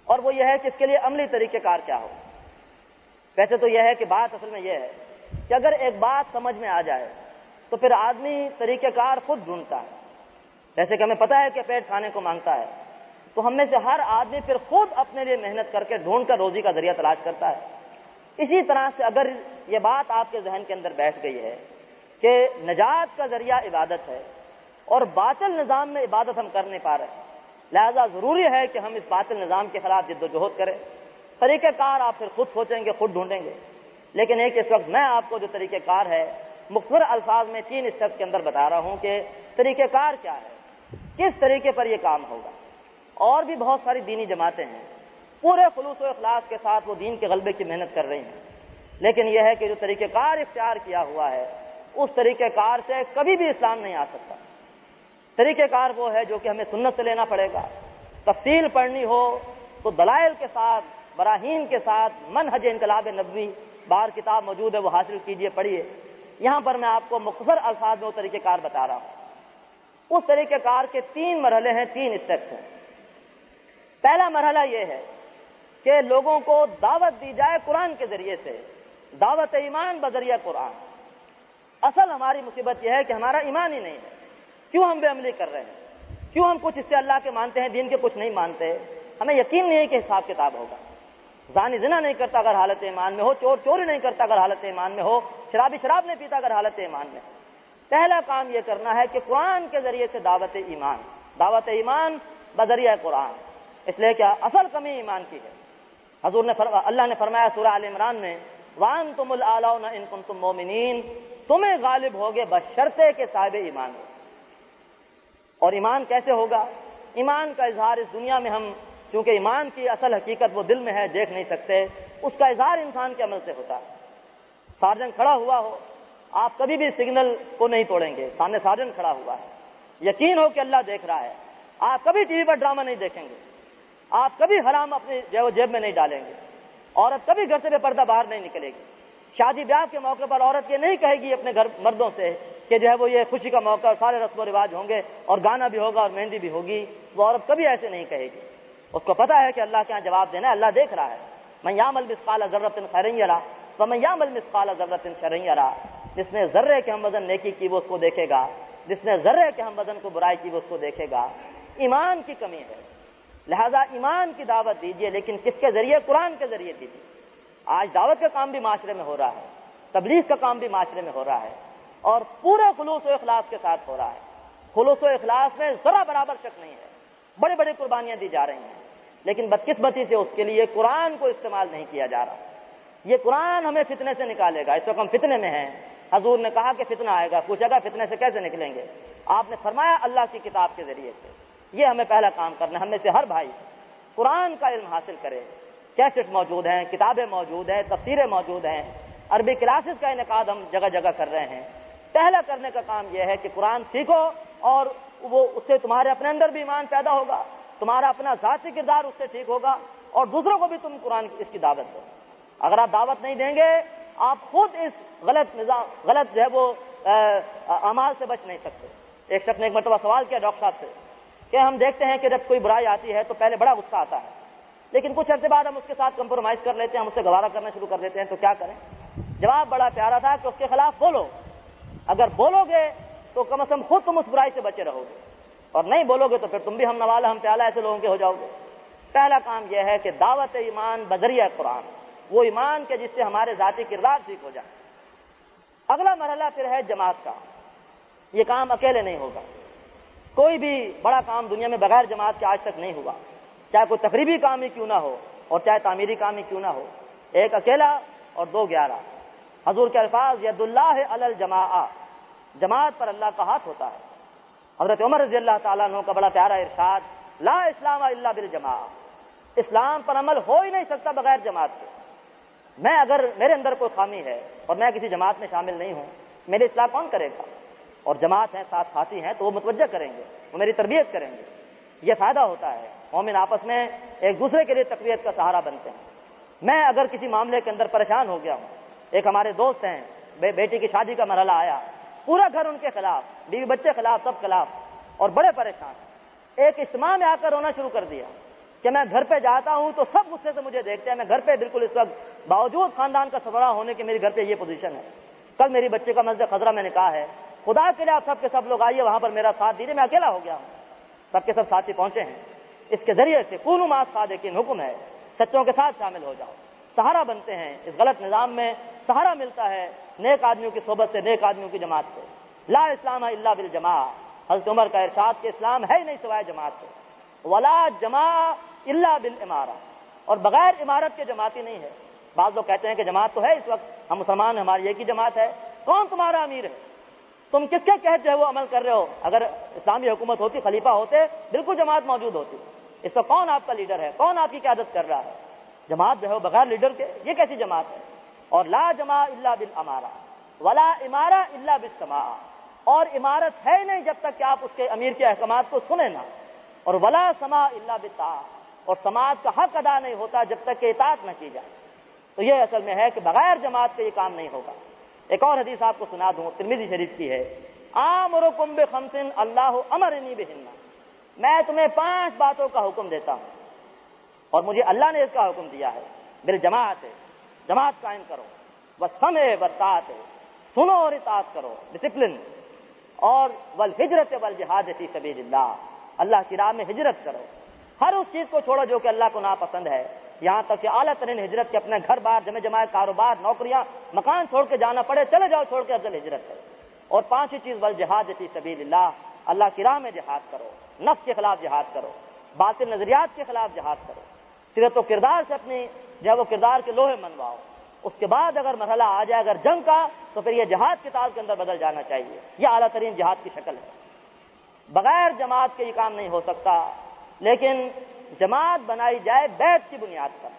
اور وہ یہ ہے کہ اس کے لیے عملی طریقہ کار کیا ہو۔ ویسے تو یہ ہے کہ بات اصل میں یہ ہے کہ اگر ایک بات سمجھ میں آ جائے تو پھر آدمی طریقہ کار خود ڈھونڈتا ہے۔ جیسے کہ ہمیں پتہ ہے کہ پیٹ کھانے کو مانگتا ہے، تو ہم میں سے ہر آدمی پھر خود اپنے لیے محنت کر کے ڈھونڈ کر روزی کا ذریعہ تلاش کرتا ہے۔ اسی طرح سے اگر یہ بات آپ کے ذہن کے اندر بیٹھ گئی ہے کہ نجات کا ذریعہ عبادت ہے اور باطل نظام میں عبادت ہم کر نہیں پا رہے، لہذا ضروری ہے کہ ہم اس باطل نظام کے خلاف جد و جہد کریں۔ طریقہ کار آپ پھر خود سوچیں گے، خود ڈھونڈیں گے، لیکن ایک اس وقت میں آپ کو جو طریقہ کار ہے مختصر الفاظ میں 3 اسٹیپ کے اندر بتا رہا ہوں کہ طریقہ کار کیا ہے، کس طریقے پر یہ کام ہوگا۔ اور بھی بہت ساری دینی جماعتیں ہیں، پورے خلوص و اخلاص کے ساتھ وہ دین کے غلبے کی محنت کر رہی ہیں، لیکن یہ ہے کہ جو طریقہ کار اختیار کیا ہوا ہے اس طریقہ کار سے کبھی بھی اسلام نہیں آ سکتا۔ طریقہ کار وہ ہے جو کہ ہمیں سنت سے لینا پڑے گا۔ تفصیل پڑھنی ہو تو دلائل کے ساتھ، براہین کے ساتھ، منہج انقلاب نبوی باہر کتاب موجود ہے، وہ حاصل کیجئے، پڑھیے۔ یہاں پر میں آپ کو مختصر الفاظ میں وہ طریقہ کار بتا رہا ہوں۔ اس طریقہ کار کے 3 مرحلے ہیں، 3 اسٹیپس ہیں۔ پہلا مرحلہ یہ ہے کہ لوگوں کو دعوت دی جائے قرآن کے ذریعے سے، دعوت ایمان بذریعہ قرآن۔ اصل ہماری مصیبت یہ ہے کہ ہمارا ایمان ہی نہیں ہے۔ کیوں ہم بے عملی کر رہے ہیں؟ کیوں ہم کچھ اس سے اللہ کے مانتے ہیں، دین کے کچھ نہیں مانتے؟ ہمیں یقین نہیں ہے کہ حساب کتاب ہوگا۔ زانی زنا نہیں کرتا اگر حالت ایمان میں ہو، چور چوری نہیں کرتا اگر حالت ایمان میں ہو، شرابی شراب نہیں پیتا اگر حالت ایمان میں ہو۔ پہلا کام یہ کرنا ہے کہ قرآن کے ذریعے سے دعوت ایمان بذریعہ قرآن، اس لیے کیا اصل کمی ایمان کی ہے۔ حضور نے اللہ نے فرمایا سورہ آل عمران میں، وَأَنْتُمُ الْأَعْلَوْنَ إِن كُنتُم مُؤْمِنِينَ، تمہیں غالب ہوگے بشرطے کہ صاحب ایمان ہو۔ اور ایمان کیسے ہوگا؟ ایمان کا اظہار اس دنیا میں ہم، چونکہ ایمان کی اصل حقیقت وہ دل میں ہے، دیکھ نہیں سکتے، اس کا اظہار انسان کے عمل سے ہوتا ہے۔ سارجن کھڑا ہوا ہو، آپ کبھی بھی سگنل کو نہیں توڑیں گے، سامنے سارجن کھڑا ہوا ہے، یقین ہو کہ اللہ دیکھ رہا ہے۔ آپ کبھی ٹی وی پر ڈرامہ نہیں دیکھیں گے، آپ کبھی حرام اپنی جیب میں نہیں ڈالیں گے، عورت کبھی گھر سے بے پردہ باہر نہیں نکلے گی۔ شادی بیاہ کے موقع پر عورت یہ نہیں کہے گی اپنے گھر مردوں سے کہ جو ہے وہ یہ خوشی کا موقع، سارے رسم و رواج ہوں گے اور گانا بھی ہوگا اور مہندی بھی ہوگی، وہ عورت کبھی ایسے نہیں کہے گی۔ اس کو پتا ہے کہ اللہ کے یہاں جواب دینا ہے، اللہ دیکھ رہا ہے۔ من یعمل مثقال ذرۃ خیرا یرہ ومن یعمل مثقال ذرۃ شرا یرہ، جس نے ذرے کے ہم وزن نیکی کی وہ اس کو دیکھے گا، جس نے ذرے کے ہم وزن کو برائی کی وہ اس کو دیکھے گا۔ ایمان کی کمی ہے، لہذا ایمان کی دعوت دیجیے، لیکن کس کے ذریعے؟ قرآن کے ذریعے دیجیے۔ آج دعوت کا کام بھی معاشرے میں ہو رہا ہے، تبلیغ کا کام بھی معاشرے میں ہو رہا ہے، اور پورے خلوص و اخلاص کے ساتھ ہو رہا ہے۔ خلوص و اخلاص میں ذرا برابر شک نہیں ہے، بڑے بڑے قربانیاں دی جا رہی ہیں، لیکن بدقسمتی سے اس کے لیے قرآن کو استعمال نہیں کیا جا رہا۔ یہ قرآن ہمیں فتنے سے نکالے گا۔ اس وقت ہم فتنے میں ہیں، حضور نے کہا کہ فتنہ آئے گا، پوچھا گا فتنے سے کیسے نکلیں گے؟ آپ نے فرمایا اللہ کی کتاب کے ذریعے سے۔ یہ ہمیں پہلا کام کرنا ہے، ہم میں سے ہر بھائی قرآن کا علم حاصل کرے۔ کیسٹ موجود ہیں، کتابیں موجود ہیں، تفسیریں موجود ہیں، عربی کلاسز کا انعقاد ہم جگہ جگہ کر رہے ہیں۔ پہلا کرنے کا کام یہ ہے کہ قرآن سیکھو، اور وہ اس سے تمہارے اپنے اندر بھی ایمان پیدا ہوگا، تمہارا اپنا ذاتی کردار اس سے ٹھیک ہوگا، اور دوسروں کو بھی تم قرآن اس کی دعوت دو۔ اگر آپ دعوت نہیں دیں گے، آپ خود اس غلط جو ہے وہ اعمال سے بچ نہیں سکتے۔ ایک شخص نے ایک مرتبہ سوال کیا ڈاکٹر صاحب سے کہ ہم دیکھتے ہیں کہ جب کوئی برائی آتی ہے تو پہلے بڑا غصہ آتا ہے، لیکن کچھ عرصے بعد ہم اس کے ساتھ کمپرومائز کر لیتے ہیں، ہم اس سے گوارا کرنا شروع کر دیتے ہیں، تو کیا کریں؟ جواب بڑا پیارا تھا کہ اس کے خلاف بولو۔ اگر بولو گے تو کم از کم خود تم اس برائی سے بچے رہو گے، اور نہیں بولو گے تو پھر تم بھی ہم نوالا ہم پیالہ ایسے لوگوں کے ہو جاؤ گے۔ پہلا کام یہ ہے کہ دعوت ایمان بذریعہ قرآن، وہ ایمان کے جس سے ہمارے ذاتی کردار ٹھیک ہو جائے۔ اگلا مرحلہ پھر ہے جماعت کا۔ یہ کام اکیلے نہیں ہوگا، کوئی بھی بڑا کام دنیا میں بغیر جماعت کے آج تک نہیں ہوا، چاہے کوئی تقریبی کام ہی کیوں نہ ہو اور چاہے تعمیری کام ہی کیوں نہ ہو۔ ایک اکیلا اور 2 11۔ حضور کے الفاظ ید اللہ علی الجماع، جماعت پر اللہ کا ہاتھ ہوتا ہے۔ حضرت عمر رضی اللہ تعالیٰ عنہ کا بڑا پیارا ارشاد، لا اسلام الا بالجماع، اسلام پر عمل ہو ہی نہیں سکتا بغیر جماعت کے۔ میں اگر میرے اندر کوئی خامی ہے اور میں کسی جماعت میں شامل نہیں ہوں، میری اصلاح کون کرے گا؟ اور جماعت ہیں، ساتھ ساتھی ہیں تو وہ متوجہ کریں گے، وہ میری تربیت کریں گے۔ یہ فائدہ ہوتا ہے، مومن آپس میں ایک دوسرے کے لیے تقویت کا سہارا بنتے ہیں۔ میں اگر کسی معاملے کے اندر پریشان ہو گیا ہوں، ایک ہمارے دوست ہیں، بیٹی کی شادی کا مرحلہ آیا، پورا گھر ان کے خلاف، بیوی بچے خلاف، سب خلاف، اور بڑے پریشان، ایک اجتماع میں آ کر رونا شروع کر دیا۔ کہ میں گھر پہ جاتا ہوں تو سب غصے سے مجھے دیکھتے ہیں. میں گھر پہ بالکل اس وقت باوجود خاندان کا سربراہ ہونے کے میرے گھر پہ یہ پوزیشن ہے. کل میری بچے کا مسجد خضرہ میں نکاح ہے. خدا کے لیے آپ سب کے سب لوگ آئیے وہاں پر میرا ساتھ دیجیے. میں اکیلا ہو گیا ہوں, سب کے سب ساتھی پہنچے ہیں. اس کے ذریعے سے کونوا مع الصادقین حکم ہے, سچوں کے ساتھ شامل ہو جاؤ. سہارا بنتے ہیں اس غلط نظام میں, سہارا ملتا ہے نیک آدمیوں کی صحبت سے, نیک آدمیوں کی جماعت سے. لا اسلام الا بالجماع, حضرت عمر کا ارشاد کہ اسلام ہے ہی نہیں سوائے جماعت سے. ولا جماع الا بالامارہ, اور بغیر امارت کے جماعتی نہیں ہے. بعض لوگ کہتے ہیں کہ جماعت تو ہے اس وقت, ہم مسلمان, ہماری ایک ہی جماعت ہے. کون تمہارا امیر ہے؟ تم کس کے کہتے جو ہے وہ عمل کر رہے ہو؟ اگر اسلامی حکومت ہوتی, خلیفہ ہوتے, بالکل جماعت موجود ہوتی. اس کا کون آپ کا لیڈر ہے؟ کون آپ کی قیادت کر رہا ہے؟ جماعت جو ہے وہ بغیر لیڈر کے, یہ کیسی جماعت ہے؟ اور لا جماع الا بالامارہ ولا امارہ الا بالسماع, اور عمارت ہے نہیں جب تک کہ آپ اس کے امیر کے احکامات کو سنیں نہ. اور ولا سماع الا بالطاعہ, اور سماعت کا حق ادا نہیں ہوتا جب تک کہ اطاعت نہ کی جائے. تو یہ اصل میں ہے کہ بغیر جماعت کے یہ کام نہیں ہوگا. ایک اور حدیث آپ کو سنا دوں, ترمذی شریف کی ہے. آمرکم بخمس اللہ امرنی بہن, میں تمہیں 5 باتوں کا حکم دیتا ہوں اور مجھے اللہ نے اس کا حکم دیا ہے. بالجماعت, جماعت قائم کرو. والسمع والطاعت, سنو اور اطاعت کرو, ڈسپلن. اور والہجرت والجہاد فی سبیل اللہ, اللہ کی راہ میں ہجرت کرو. ہر اس چیز کو چھوڑو جو کہ اللہ کو ناپسند ہے, یہاں تک کہ اعلیٰ ترین ہجرت کے اپنے گھر بار, جمع کاروبار, نوکریاں, مکان چھوڑ کے جانا پڑے, چلے جاؤ چھوڑ کے, افضل ہجرت ہے. اور 5ویں چیز والجہاد فی سبیل اللہ, اللہ کی راہ میں جہاد کرو, نفس کے خلاف جہاد کرو, باطل نظریات کے خلاف جہاد کرو, سیرت و کردار سے اپنی جو ہے وہ کردار کے لوہے منواؤ. اس کے بعد اگر مرحلہ آ جائے اگر جنگ کا, تو پھر یہ جہاد کے تال کے اندر بدل جانا چاہیے. یہ اعلیٰ ترین جہاد کی شکل ہے. بغیر جماعت کے یہ کام نہیں ہو سکتا, لیکن جماعت بنائی جائے بیعت کی بنیاد پر.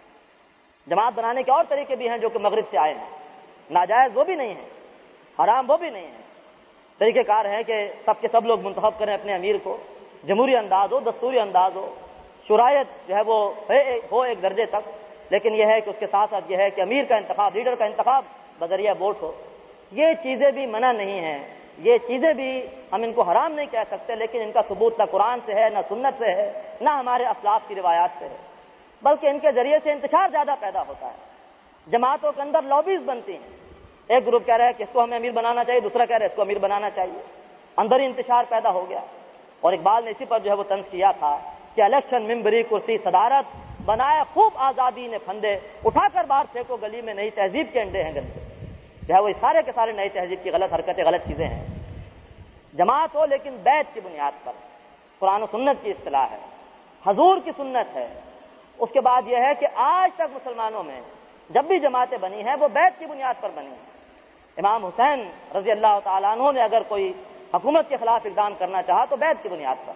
جماعت بنانے کے اور طریقے بھی ہیں جو کہ مغرب سے آئے ہیں, ناجائز وہ بھی نہیں ہیں, حرام وہ بھی نہیں ہیں. طریقہ کار ہے کہ سب کے سب لوگ منتخب کریں اپنے امیر کو, جمہوری انداز ہو, دستوری انداز ہو, شرائط جو ہے وہ ہو ایک درجے تک, لیکن یہ ہے کہ اس کے ساتھ ساتھ یہ ہے کہ امیر کا انتخاب, لیڈر کا انتخاب بذریعہ ووٹ ہو. یہ چیزیں بھی منع نہیں ہیں, یہ چیزیں بھی ہم ان کو حرام نہیں کہہ سکتے, لیکن ان کا ثبوت نہ قرآن سے ہے, نہ سنت سے ہے, نہ ہمارے اسلاف کی روایات سے ہے, بلکہ ان کے ذریعے سے انتشار زیادہ پیدا ہوتا ہے. جماعتوں کے اندر لابیز بنتی ہیں, ایک گروپ کہہ رہا ہے کہ اس کو ہمیں امیر بنانا چاہیے, دوسرا کہہ رہا ہے اس کو امیر بنانا چاہیے, اندر ہی انتشار پیدا ہو گیا. اور اقبال نے اسی پر جو ہے وہ طنز کیا تھا کہ الیکشن ممبری کرسی صدارت, بنایا خوب آزادی نے پھندے, اٹھا کر باہر پھینکو گلی میں, نئی تہذیب کے انڈے ہیں گندے. جو ہے وہ سارے کے سارے نئی تہذیب کی غلط حرکتیں, غلط چیزیں ہیں. جماعت ہو لیکن بیعت کی بنیاد پر, قرآن و سنت کی اصطلاح ہے, حضور کی سنت ہے. اس کے بعد یہ ہے کہ آج تک مسلمانوں میں جب بھی جماعتیں بنی ہیں وہ بیعت کی بنیاد پر بنی ہیں. امام حسین رضی اللہ تعالیٰ عنہ نے اگر کوئی حکومت کے خلاف اقدام کرنا چاہا تو بیعت کی بنیاد پر.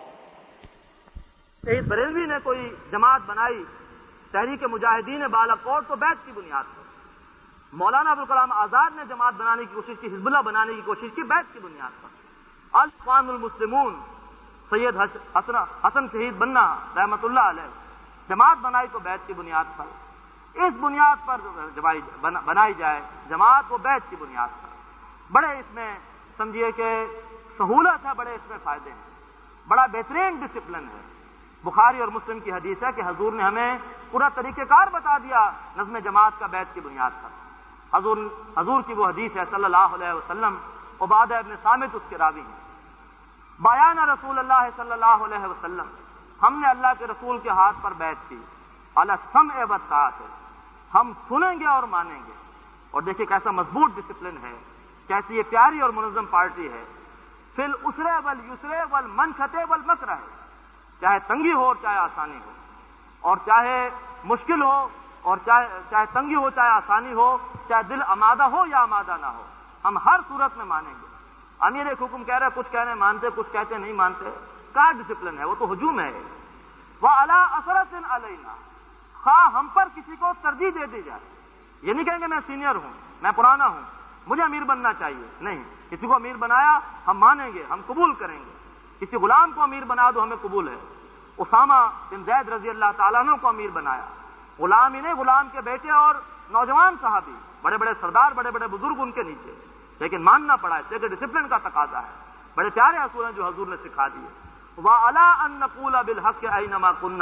شہید بریلوی نے کوئی جماعت بنائی, تحریک مجاہدین بالاکوٹ, تو بیعت کی بنیاد پر. مولانا ابوالکلام آزاد نے جماعت بنانے کی کوشش کی, حزب اللہ بنانے کی کوشش کی, بیعت کی بنیاد پر. الاخوان المسلمون سید حسن شہید بننا رحمت اللہ علیہ, جماعت بنائی تو بیعت کی بنیاد پر. اس بنیاد پر بنائی جائے جماعت, وہ بیعت کی بنیاد پر. بڑے اس میں سمجھیے کہ سہولت ہے, بڑے اس میں فائدے ہیں, بڑا بہترین ڈسپلن ہے. بخاری اور مسلم کی حدیث ہے کہ حضور نے ہمیں پورا طریقہ کار بتا دیا نظم جماعت کا بیعت کی بنیاد پر. حضور کی وہ حدیث ہے صلی اللہ علیہ وسلم, عبادہ ابن صامت اس کے راوی ہیں. بیان رسول اللہ صلی اللہ علیہ وسلم, ہم نے اللہ کے رسول کے ہاتھ پر بیعت کی, علی السمع والطاعۃ, ہم سنیں گے اور مانیں گے. اور دیکھیے کیسا مضبوط ڈسپلن ہے, کیسی یہ پیاری اور منظم پارٹی ہے. فی العسر والیسر والمنشط والمکرہ, چاہے تنگی ہو اور چاہے آسانی ہو, اور چاہے مشکل ہو اور چاہے تنگی ہو چاہے آسانی ہو, چاہے دل آمادہ ہو یا آمادہ نہ ہو, ہم ہر صورت میں مانیں گے. امیر ایک حکم کہہ رہا ہے, کچھ کہنے مانتے, کچھ کہتے نہیں مانتے. کیا ڈسپلن ہے, وہ تو ہجوم ہے. وعلی اثرۃ علینا, خواہ ہم پر کسی کو ترجیح دے دی جائے. یہ نہیں کہیں گے میں سینئر ہوں, میں پرانا ہوں, مجھے امیر بننا چاہیے. نہیں, کسی کو امیر بنایا ہم مانیں گے, ہم قبول کریں گے. کسی غلام کو امیر بنا دو, ہمیں قبول ہے. اسامہ بن زید رضی اللہ تعالیٰ عنہ کو امیر بنایا, غلام ہی نہیں, غلام کے بیٹے اور نوجوان صحابی, بڑے بڑے سردار, بڑے بڑے بزرگ ان کے نیچے, لیکن ماننا پڑا, اس لیے کہ ڈسپلن کا تقاضا ہے. بڑے پیارے اصول ہیں جو حضور نے سکھا دیے. وَعَلَىٰ أَن نَّقُولَ بِالْحَقِّ أَيْنَمَا كُنَّا,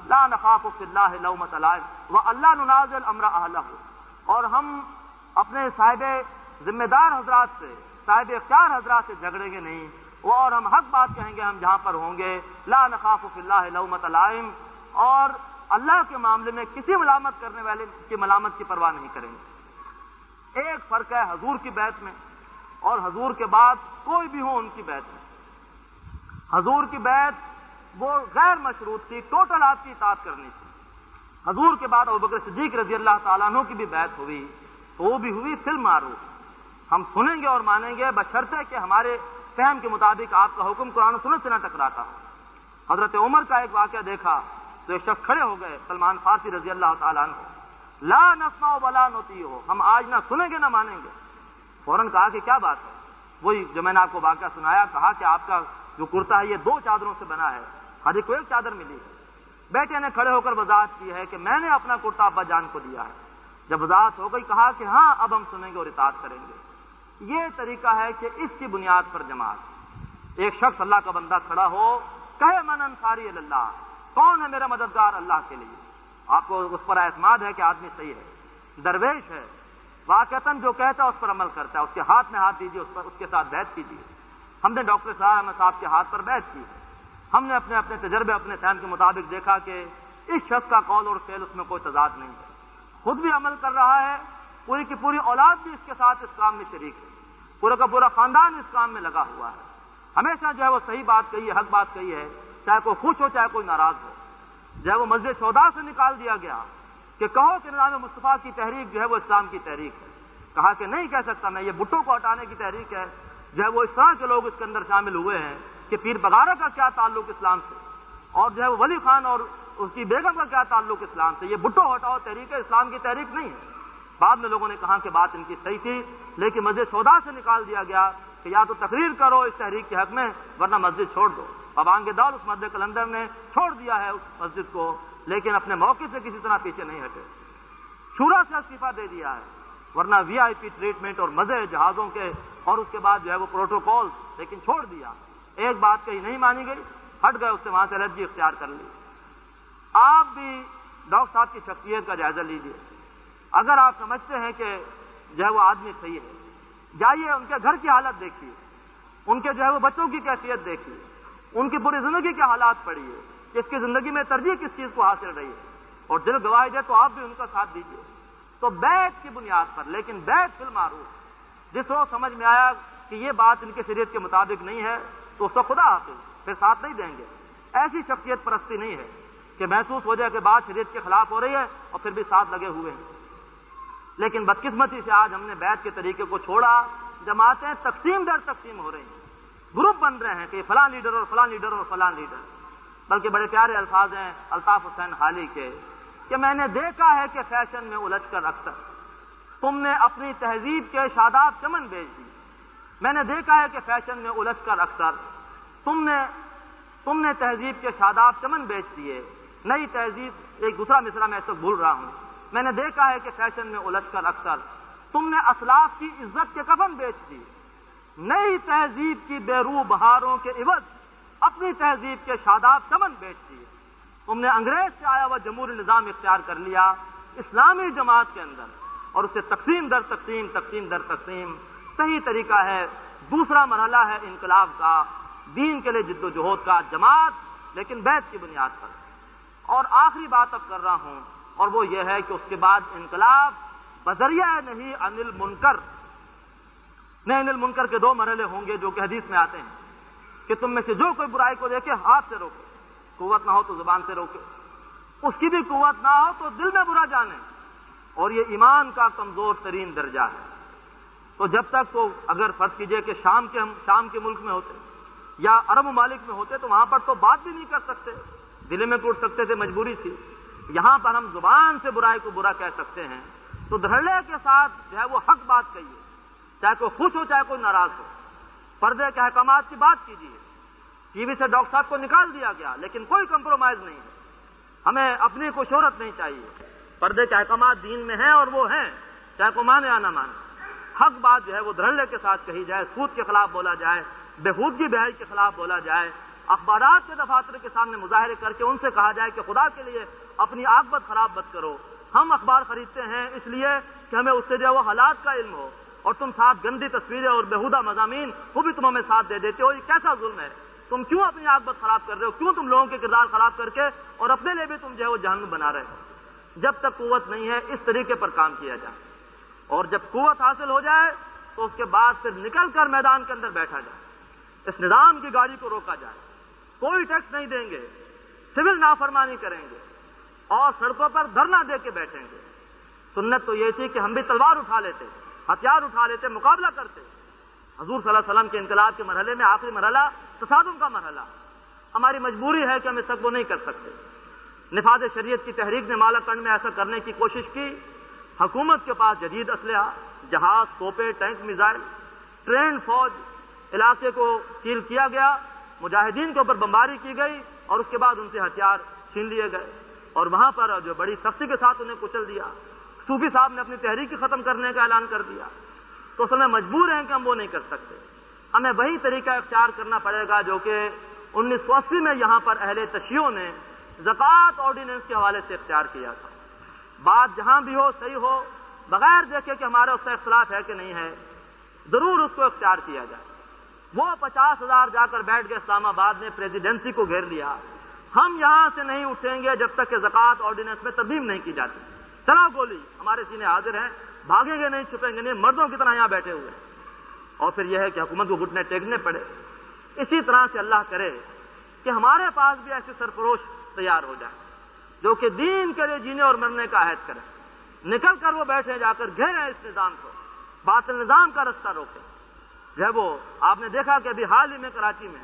لا نخاف فی اللہ لومۃ لائم والا ننازع الامر اہلہ، اور ہم اپنے صاحب ذمہ دار حضرات سے، صاحب اختیار حضرات سے جھگڑیں گے نہیں، اور ہم حق بات کہیں گے ہم جہاں پر ہوں گے. لا نخاف فی اللہ لومۃ لائم، اور اللہ کے معاملے میں کسی ملامت کرنے والے کی ملامت کی پرواہ نہیں کریں گے. ایک فرق ہے حضور کی بیعت میں اور حضور کے بعد کوئی بھی ہو ان کی بیعت میں. حضور کی بیعت وہ غیر مشروط تھی، ٹوٹل آپ کی اطاعت کرنی تھی. حضور کے بعد ابوبکر صدیق رضی اللہ تعالیٰ عنہ کی بھی بیعت ہوئی تو وہ بھی ہوئی فی المعروف، ہم سنیں گے اور مانیں گے بشرطے کہ ہمارے فہم کے مطابق آپ کا حکم قرآن و سنت سے نہ ٹکراتا ہو. حضرت عمر کا ایک واقعہ دیکھا تو ایک شخص کھڑے ہو گئے، سلمان فارسی رضی اللہ تعالیٰ عنہ، لا نسمع ولا نطیع، ہم آج نہ سنیں گے نہ مانیں گے. فوراً کہا کہ کیا بات ہے؟ وہی جو میں نے آپ کو واقعہ سنایا، کہا کہ آپ کا جو کرتا ہے یہ 2 چادروں سے بنا ہے، ہر ایک کو 1 چادر ملی ہے. بیٹے نے کھڑے ہو کر وضاحت کی ہے کہ میں نے اپنا کرتا ابا جان کو دیا ہے. جب وضاحت ہو گئی کہا کہ ہاں اب ہم سنیں گے اور اطاعت کریں گے. یہ طریقہ ہے کہ اس کی بنیاد پر جماعت. ایک شخص اللہ کا بندہ کھڑا ہو، کہے من انصاری اللہ، کون ہے میرا مددگار اللہ کے لیے، آپ کو اس پر اعتماد ہے کہ آدمی صحیح ہے، درویش ہے، واقعتاً جو کہتا ہے اس پر عمل کرتا ہے، اس کے ہاتھ میں ہاتھ دیجیے، اس کے ساتھ بیعت کیجیے. ہم نے ڈاکٹر صاحب احمد صاحب کے ہاتھ پر بیعت کی. ہم نے اپنے تجربے اپنے فہم کے مطابق دیکھا کہ اس شخص کا قول اور فعل اس میں کوئی تضاد نہیں ہے، خود بھی عمل کر رہا ہے، پوری کی پوری اولاد بھی اس کے ساتھ اس کام میں شریک ہے، پورا کا پورا خاندان اس کام میں لگا ہوا ہے. ہمیشہ جو ہے وہ صحیح بات کہی ہے، حق بات کہی ہے، چاہے کوئی خوش ہو چاہے کوئی ناراض ہو. جو ہے وہ مسجد سودا سے نکال دیا گیا کہ کہو کہ نظام مصطفیٰ کی تحریک جو ہے وہ اسلام کی تحریک ہے. کہا کہ نہیں کہہ سکتا میں، یہ بھٹو کو ہٹانے کی تحریک ہے. جو ہے وہ اس طرح کے لوگ اس کے اندر شامل ہوئے ہیں کہ پیر بغارہ کا کیا تعلق اسلام سے، اور جو ہے وہ ولی خان اور اس کی بیگم کا کیا تعلق اسلام سے. یہ بھٹو ہٹاؤ تحریک ہے، اسلام کی تحریک نہیں ہے. بعد میں لوگوں نے کہا کہ بات ان کی صحیح تھی، لیکن مسجد سودا سے نکال دیا گیا کہ یا تو تقریر کرو اس تحریک کے حق میں ورنہ مسجد چھوڑ دو. بابانگ دور اس مسجد کلندر نے چھوڑ دیا ہے اس مسجد کو، لیکن اپنے موقع سے کسی طرح پیچھے نہیں ہٹے. شورا سے استعفیٰ دے دیا ہے، ورنہ وی آئی پی ٹریٹمنٹ اور مزے جہازوں کے اور اس کے بعد جو ہے وہ پروٹوکول، لیکن چھوڑ دیا. ایک بات کہی نہیں مانی گئی، ہٹ گئے، اس سے وہاں سے الرجی اختیار کر لی. آپ بھی ڈاکٹر صاحب کی شخصیت کا جائزہ لیجیے. اگر آپ سمجھتے ہیں کہ جو ہے وہ آدمی صحیح ہے، جائیے ان کے گھر کی حالت دیکھیے، ان کے جو ہے وہ بچوں کی کیفیت دیکھیے، ان کی پوری زندگی کے حالات پڑھیے کہ اس کی زندگی میں ترجیح کس چیز کو حاصل رہی ہے، اور دل گواہی دے تو آپ بھی ان کا ساتھ دیجیے. تو بیعت کی بنیاد پر، لیکن بیعت فی المعروف. جس کو سمجھ میں آیا کہ یہ بات ان کے شریعت کے مطابق نہیں ہے تو اس کو خدا حافظ، پھر ساتھ نہیں دیں گے. ایسی شخصیت پرستی نہیں ہے کہ محسوس ہو جائے کہ بات شریعت کے خلاف ہو رہی ہے اور پھر بھی ساتھ لگے ہوئے ہیں. لیکن بدقسمتی سے آج ہم نے بیعت کے طریقے کو چھوڑا. جماعتیں تقسیم در تقسیم ہو رہی ہیں، گروپ بن رہے ہیں کہ فلاں لیڈر اور فلاں لیڈر اور فلاں لیڈر. بلکہ بڑے پیارے الفاظ ہیں الطاف حسین حالی کے کہ میں نے دیکھا ہے کہ فیشن میں الجھ کر اکثر تم نے اپنی تہذیب کے شاداب چمن بیچ دی. میں نے دیکھا ہے کہ فیشن میں الجھ کر اکثر تم نے تہذیب کے شاداب چمن بیچ دیے. نئی تہذیب، ایک دوسرا مصرع میں اس وقت بھول رہا ہوں. میں نے دیکھا ہے کہ فیشن میں الجھ کر اکثر تم نے اسلاف کی عزت کے کفن بیچ دی. نئی تہذیب کی بے روح بہاروں کے عوض اپنی تہذیب کے شاداب چمن بیچ دیے. تم نے انگریز سے آیا ہوا جمہوری نظام اختیار کر لیا اسلامی جماعت کے اندر، اور اسے تقسیم در تقسیم، تقسیم در تقسیم. صحیح طریقہ ہے، دوسرا مرحلہ ہے انقلاب کا، دین کے لیے جد و جہد کا، جماعت لیکن بیعت کی بنیاد پر. اور آخری بات اب کر رہا ہوں، اور وہ یہ ہے کہ اس کے بعد انقلاب بذریعہ نہیں عن المنکر. نہیں، عن المنکر کے 2 مرحلے ہوں گے جو کہ حدیث میں آتے ہیں کہ تم میں سے جو کوئی برائی کو دیکھے ہاتھ سے روکے، قوت نہ ہو تو زبان سے روکے، اس کی بھی قوت نہ ہو تو دل میں برا جانے، اور یہ ایمان کا کمزور ترین درجہ ہے. تو جب تک تو اگر فرض کیجئے کہ ہم شام کے ملک میں ہوتے یا عرب ممالک میں ہوتے تو وہاں پر تو بات بھی نہیں کر سکتے، دل میں ٹوٹ سکتے تھے، مجبوری تھی. یہاں پر ہم زبان سے برائی کو برا کہہ سکتے ہیں. تو دھڑلے کے ساتھ جو ہے وہ حق بات کہیے، چاہے کوئی خوش ہو چاہے کوئی ناراض ہو. پردے کے احکامات کی بات کیجیے. ٹی وی سے ڈاکٹر صاحب کو نکال دیا گیا لیکن کوئی کمپرومائز نہیں ہے. ہمیں اپنی کوئی شہرت نہیں چاہیے. پردے کے احکامات دین میں ہیں اور وہ ہیں، چاہے کوئی مانے یا نہ مانے. حق بات جو ہے وہ دھڑلے کے ساتھ کہی جائے. سود کے خلاف بولا جائے، بےہودگی بہائی کے خلاف بولا جائے، اخبارات کے دفاتر کے سامنے مظاہرے کر کے ان سے کہا جائے کہ خدا کے لیے اپنی عاقبت خراب مت کرو. ہم اخبار خریدتے ہیں اس لیے کہ ہمیں اس سے جو ہے وہ حالات کا علم ہو، اور تم ساتھ گندی تصویریں اور بیہودہ مضامین وہ بھی تم ہمیں ساتھ دے دیتے ہو. یہ کیسا ظلم ہے؟ تم کیوں اپنی عاقبت خراب کر رہے ہو؟ کیوں تم لوگوں کے کردار خراب کر کے اور اپنے لیے بھی تم جو ہے وہ جہنم بنا رہے ہو؟ جب تک قوت نہیں ہے اس طریقے پر کام کیا جائے، اور جب قوت حاصل ہو جائے تو اس کے بعد پھر نکل کر میدان کے اندر بیٹھا جائے، اس نظام کی گاڑی کو روکا جائے. کوئی ٹیکس نہیں دیں گے، سول نافرمانی کریں گے اور سڑکوں پر دھرنا دے کے بیٹھیں گے. سنت تو یہ تھی کہ ہم بھی تلوار اٹھا لیتے، ہتھیار اٹھا لیتے، مقابلہ کرتے. حضور صلی اللہ علیہ وسلم کے انقلاب کے مرحلے میں آخری مرحلہ تصادم کا مرحلہ، ہماری مجبوری ہے کہ ہم اس وقت وہ نہیں کر سکتے. نفاذ شریعت کی تحریک نے مالا کنڈ میں ایسا کرنے کی کوشش کی. حکومت کے پاس جدید اسلحہ، جہاز، توپے، ٹینک، میزائل، ٹرینڈ فوج، علاقے کو سیل کیا گیا، مجاہدین کے اوپر بمباری کی گئی اور اس کے بعد ان سے ہتھیار چھین لیے گئے اور وہاں پر جو بڑی سختی کے ساتھ انہیں کچل دیا. صوفی صاحب نے اپنی تحریک ختم کرنے کا اعلان کر دیا. تو اس میں مجبور ہیں کہ ہم وہ نہیں کر سکتے. ہمیں وہی طریقہ اختیار کرنا پڑے گا جو کہ 1980 میں یہاں پر اہل تشیع نے زکوٰۃ آرڈیننس کے حوالے سے اختیار کیا تھا. بات جہاں بھی ہو صحیح ہو، بغیر دیکھے کہ ہمارا اس کا اختلاف ہے کہ نہیں ہے، ضرور اس کو اختیار کیا جائے. وہ 50,000 جا کر بیٹھ گئے اسلام آباد میں، پریزیڈنسی کو گھیر لیا. ہم یہاں سے نہیں اٹھیں گے جب تک کہ زکوٰۃ آرڈیننس میں ترمیم نہیں کی جاتی. چلا گولی، ہمارے سینے حاضر ہیں، بھاگیں گے نہیں، چھپیں گے نہیں، مردوں کی طرح یہاں بیٹھے ہوئے. اور پھر یہ ہے کہ حکومت کو گھٹنے ٹیکنے پڑے. اسی طرح سے اللہ کرے کہ ہمارے پاس بھی ایسے سرفروش تیار ہو جائیں جو کہ دین کے لیے جینے اور مرنے کا عہد کریں. نکل کر وہ بیٹھے جا کر گھیریں اس نظام کو، باطل نظام کا رستہ روکیں. جو ہے وہ آپ نے دیکھا کہ ابھی حال ہی میں کراچی میں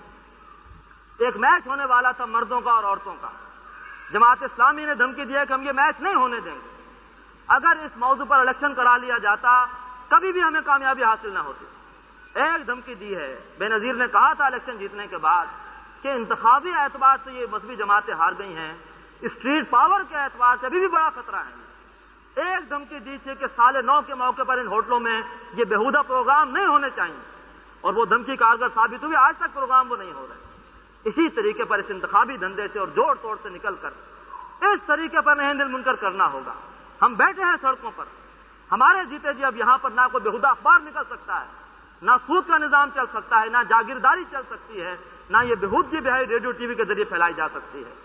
ایک میچ ہونے والا تھا مردوں کا اور عورتوں کا. جماعت اسلامی نے دھمکی دی ہے کہ ہم یہ میچ نہیں ہونے دیں گے. اگر اس موضوع پر الیکشن کرا لیا جاتا کبھی بھی ہمیں کامیابی حاصل نہ ہوتی. ایک دھمکی دی ہے. بے نظیر نے کہا تھا الیکشن جیتنے کے بعد کہ انتخابی اعتبار سے یہ مذہبی جماعتیں ہار گئی ہیں، اسٹریٹ پاور کے اعتبار سے ابھی بھی بڑا خطرہ ہے. ایک دھمکی دی تھی کہ سال 9 کے موقع پر ان ہوٹلوں میں یہ بےہودہ پروگرام نہیں ہونے چاہیے، اور وہ دھمکی کارگر ثابت ہوئی. آج تک پروگرام وہ نہیں ہو رہے. اسی طریقے پر اس انتخابی دھندے سے اور جوڑ توڑ سے نکل کر اس طریقے پر نہی دل منکر کرنا ہوگا. ہم بیٹھے ہیں سڑکوں پر، ہمارے جیتے جی اب یہاں پر نہ کوئی بےہودہ اخبار نکل سکتا ہے، نہ سود کا نظام چل سکتا ہے، نہ جاگیرداری چل سکتی ہے، نہ یہ بےہودگی بہائی ریڈیو ٹی وی کے ذریعے پھیلائی جا سکتی ہے.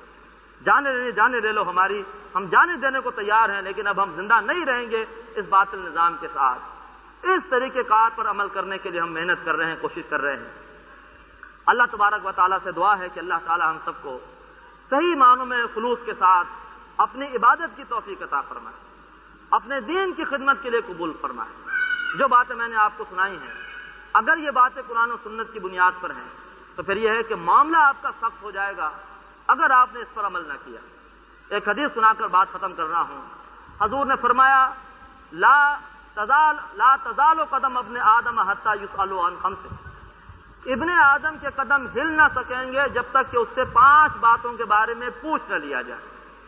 جانے لے لو ہماری، ہم جانے دینے کو تیار ہیں، لیکن اب ہم زندہ نہیں رہیں گے اس باطل نظام کے ساتھ. اس طریقے کار پر عمل کرنے کے لیے ہم محنت کر رہے ہیں، کوشش کر رہے ہیں. اللہ تبارک و تعالیٰ سے دعا ہے کہ اللہ تعالیٰ ہم سب کو صحیح معنوں میں خلوص کے ساتھ اپنی عبادت کی توفیق عطا فرمائے، اپنے دین کی خدمت کے لیے قبول فرمائے. جو باتیں میں نے آپ کو سنائی ہیں، اگر یہ باتیں قرآن و سنت کی بنیاد پر ہیں تو پھر یہ ہے کہ معاملہ آپ کا سخت ہو جائے گا اگر آپ نے اس پر عمل نہ کیا. ایک حدیث سنا کر بات ختم کر رہا ہوں. حضور نے فرمایا لا تزال قدم ابن آدم حتی یسأل عن خمس. ابن آدم کے قدم ہل نہ سکیں گے جب تک کہ اس سے 5 باتوں کے بارے میں پوچھ نہ لیا جائے.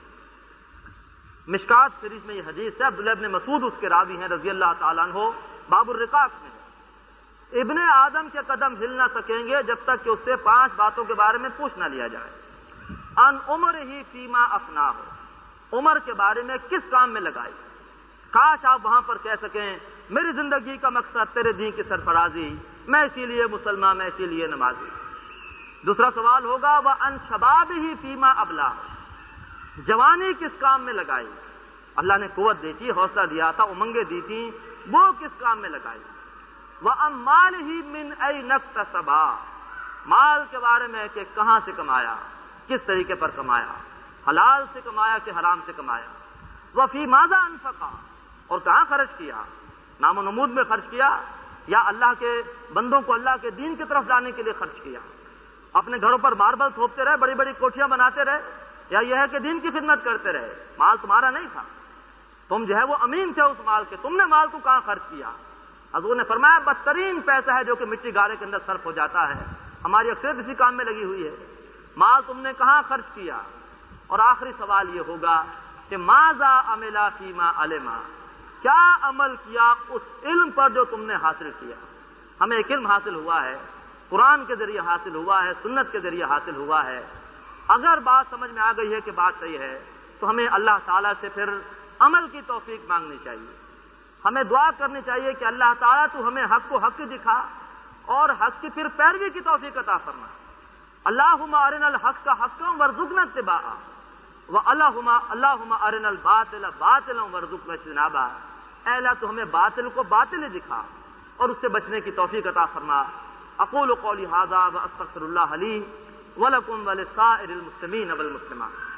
مشکات شریف میں یہ حدیث ہے. عبداللہ ابن مسعود اس کے راوی ہیں رضی اللہ تعالیٰ عنہ. باب الرقاق میں ابن آدم کے قدم ہل نہ سکیں گے جب تک کہ اس سے 5 باتوں کے بارے میں پوچھ نہ لیا جائے. ان عمر ہی فیما افنا ہو، عمر کے بارے میں کس کام میں لگائی. کاش آپ وہاں پر کہہ سکیں میری زندگی کا مقصد تیرے دین کی سرفرازی، میں اسی لیے مسلمان، میں اسی لیے نمازی. دوسرا سوال ہوگا وہ ان شباب ہی فیما ابلا، جوانی کس کام میں لگائی. اللہ نے قوت دی تھی، حوصلہ دیا تھا، امنگیں دی تھی، وہ کس کام میں لگائی. وَأَمْ مَالِهِ مِنْ أَيْنَ اكْتَسَبَا، مال کے بارے میں کہ کہاں سے کمایا، کس طریقے پر کمایا، حلال سے کمایا کہ حرام سے کمایا. وَفِي مَاذَا أَنْفَقَ، اور کہاں خرچ کیا، نام و نمود میں خرچ کیا یا اللہ کے بندوں کو اللہ کے دین کی طرف جانے کے لیے خرچ کیا. اپنے گھروں پر ماربل تھوپتے رہے، بڑی بڑی کوٹھیاں بناتے رہے، یا یہ ہے کہ دین کی خدمت کرتے رہے. مال تمہارا نہیں تھا، تم جو ہے وہ امین تھے اس مال کے، تم نے مال کو کہاں خرچ کیا. حضور نے فرمایا بدترین پیسہ ہے جو کہ مٹی گارے کے اندر صرف ہو جاتا ہے. ہماری اکثریت اسی کام میں لگی ہوئی ہے. مال تم نے کہاں خرچ کیا. اور آخری سوال یہ ہوگا کہ ماذا عملا فیما علما، کیا عمل کیا اس علم پر جو تم نے حاصل کیا. ہمیں ایک علم حاصل ہوا ہے قرآن کے ذریعے حاصل ہوا ہے، سنت کے ذریعے حاصل ہوا ہے۔ اگر بات سمجھ میں آ گئی ہے کہ بات صحیح ہے تو ہمیں اللہ تعالیٰ سے پھر عمل کی توفیق مانگنی چاہیے، ہمیں دعا کرنی چاہیے کہ اللہ تعالیٰ تو ہمیں حق کو حق دکھا اور حق کی پھر پیروی کی توفیق عطا فرما۔ اللہم ارنا الحق حقا وارزقنا اتباعہ اللہم ارنا الباطل باطلا وارزقنا اجتنابہ۔ اے اللہ تو ہمیں باطل کو باطل دکھا اور اس سے بچنے کی توفیق عطا فرما۔ اقول قولی ھذا واستغفر اللہ لی ولکم ولسائر المسلمین والمسلمات۔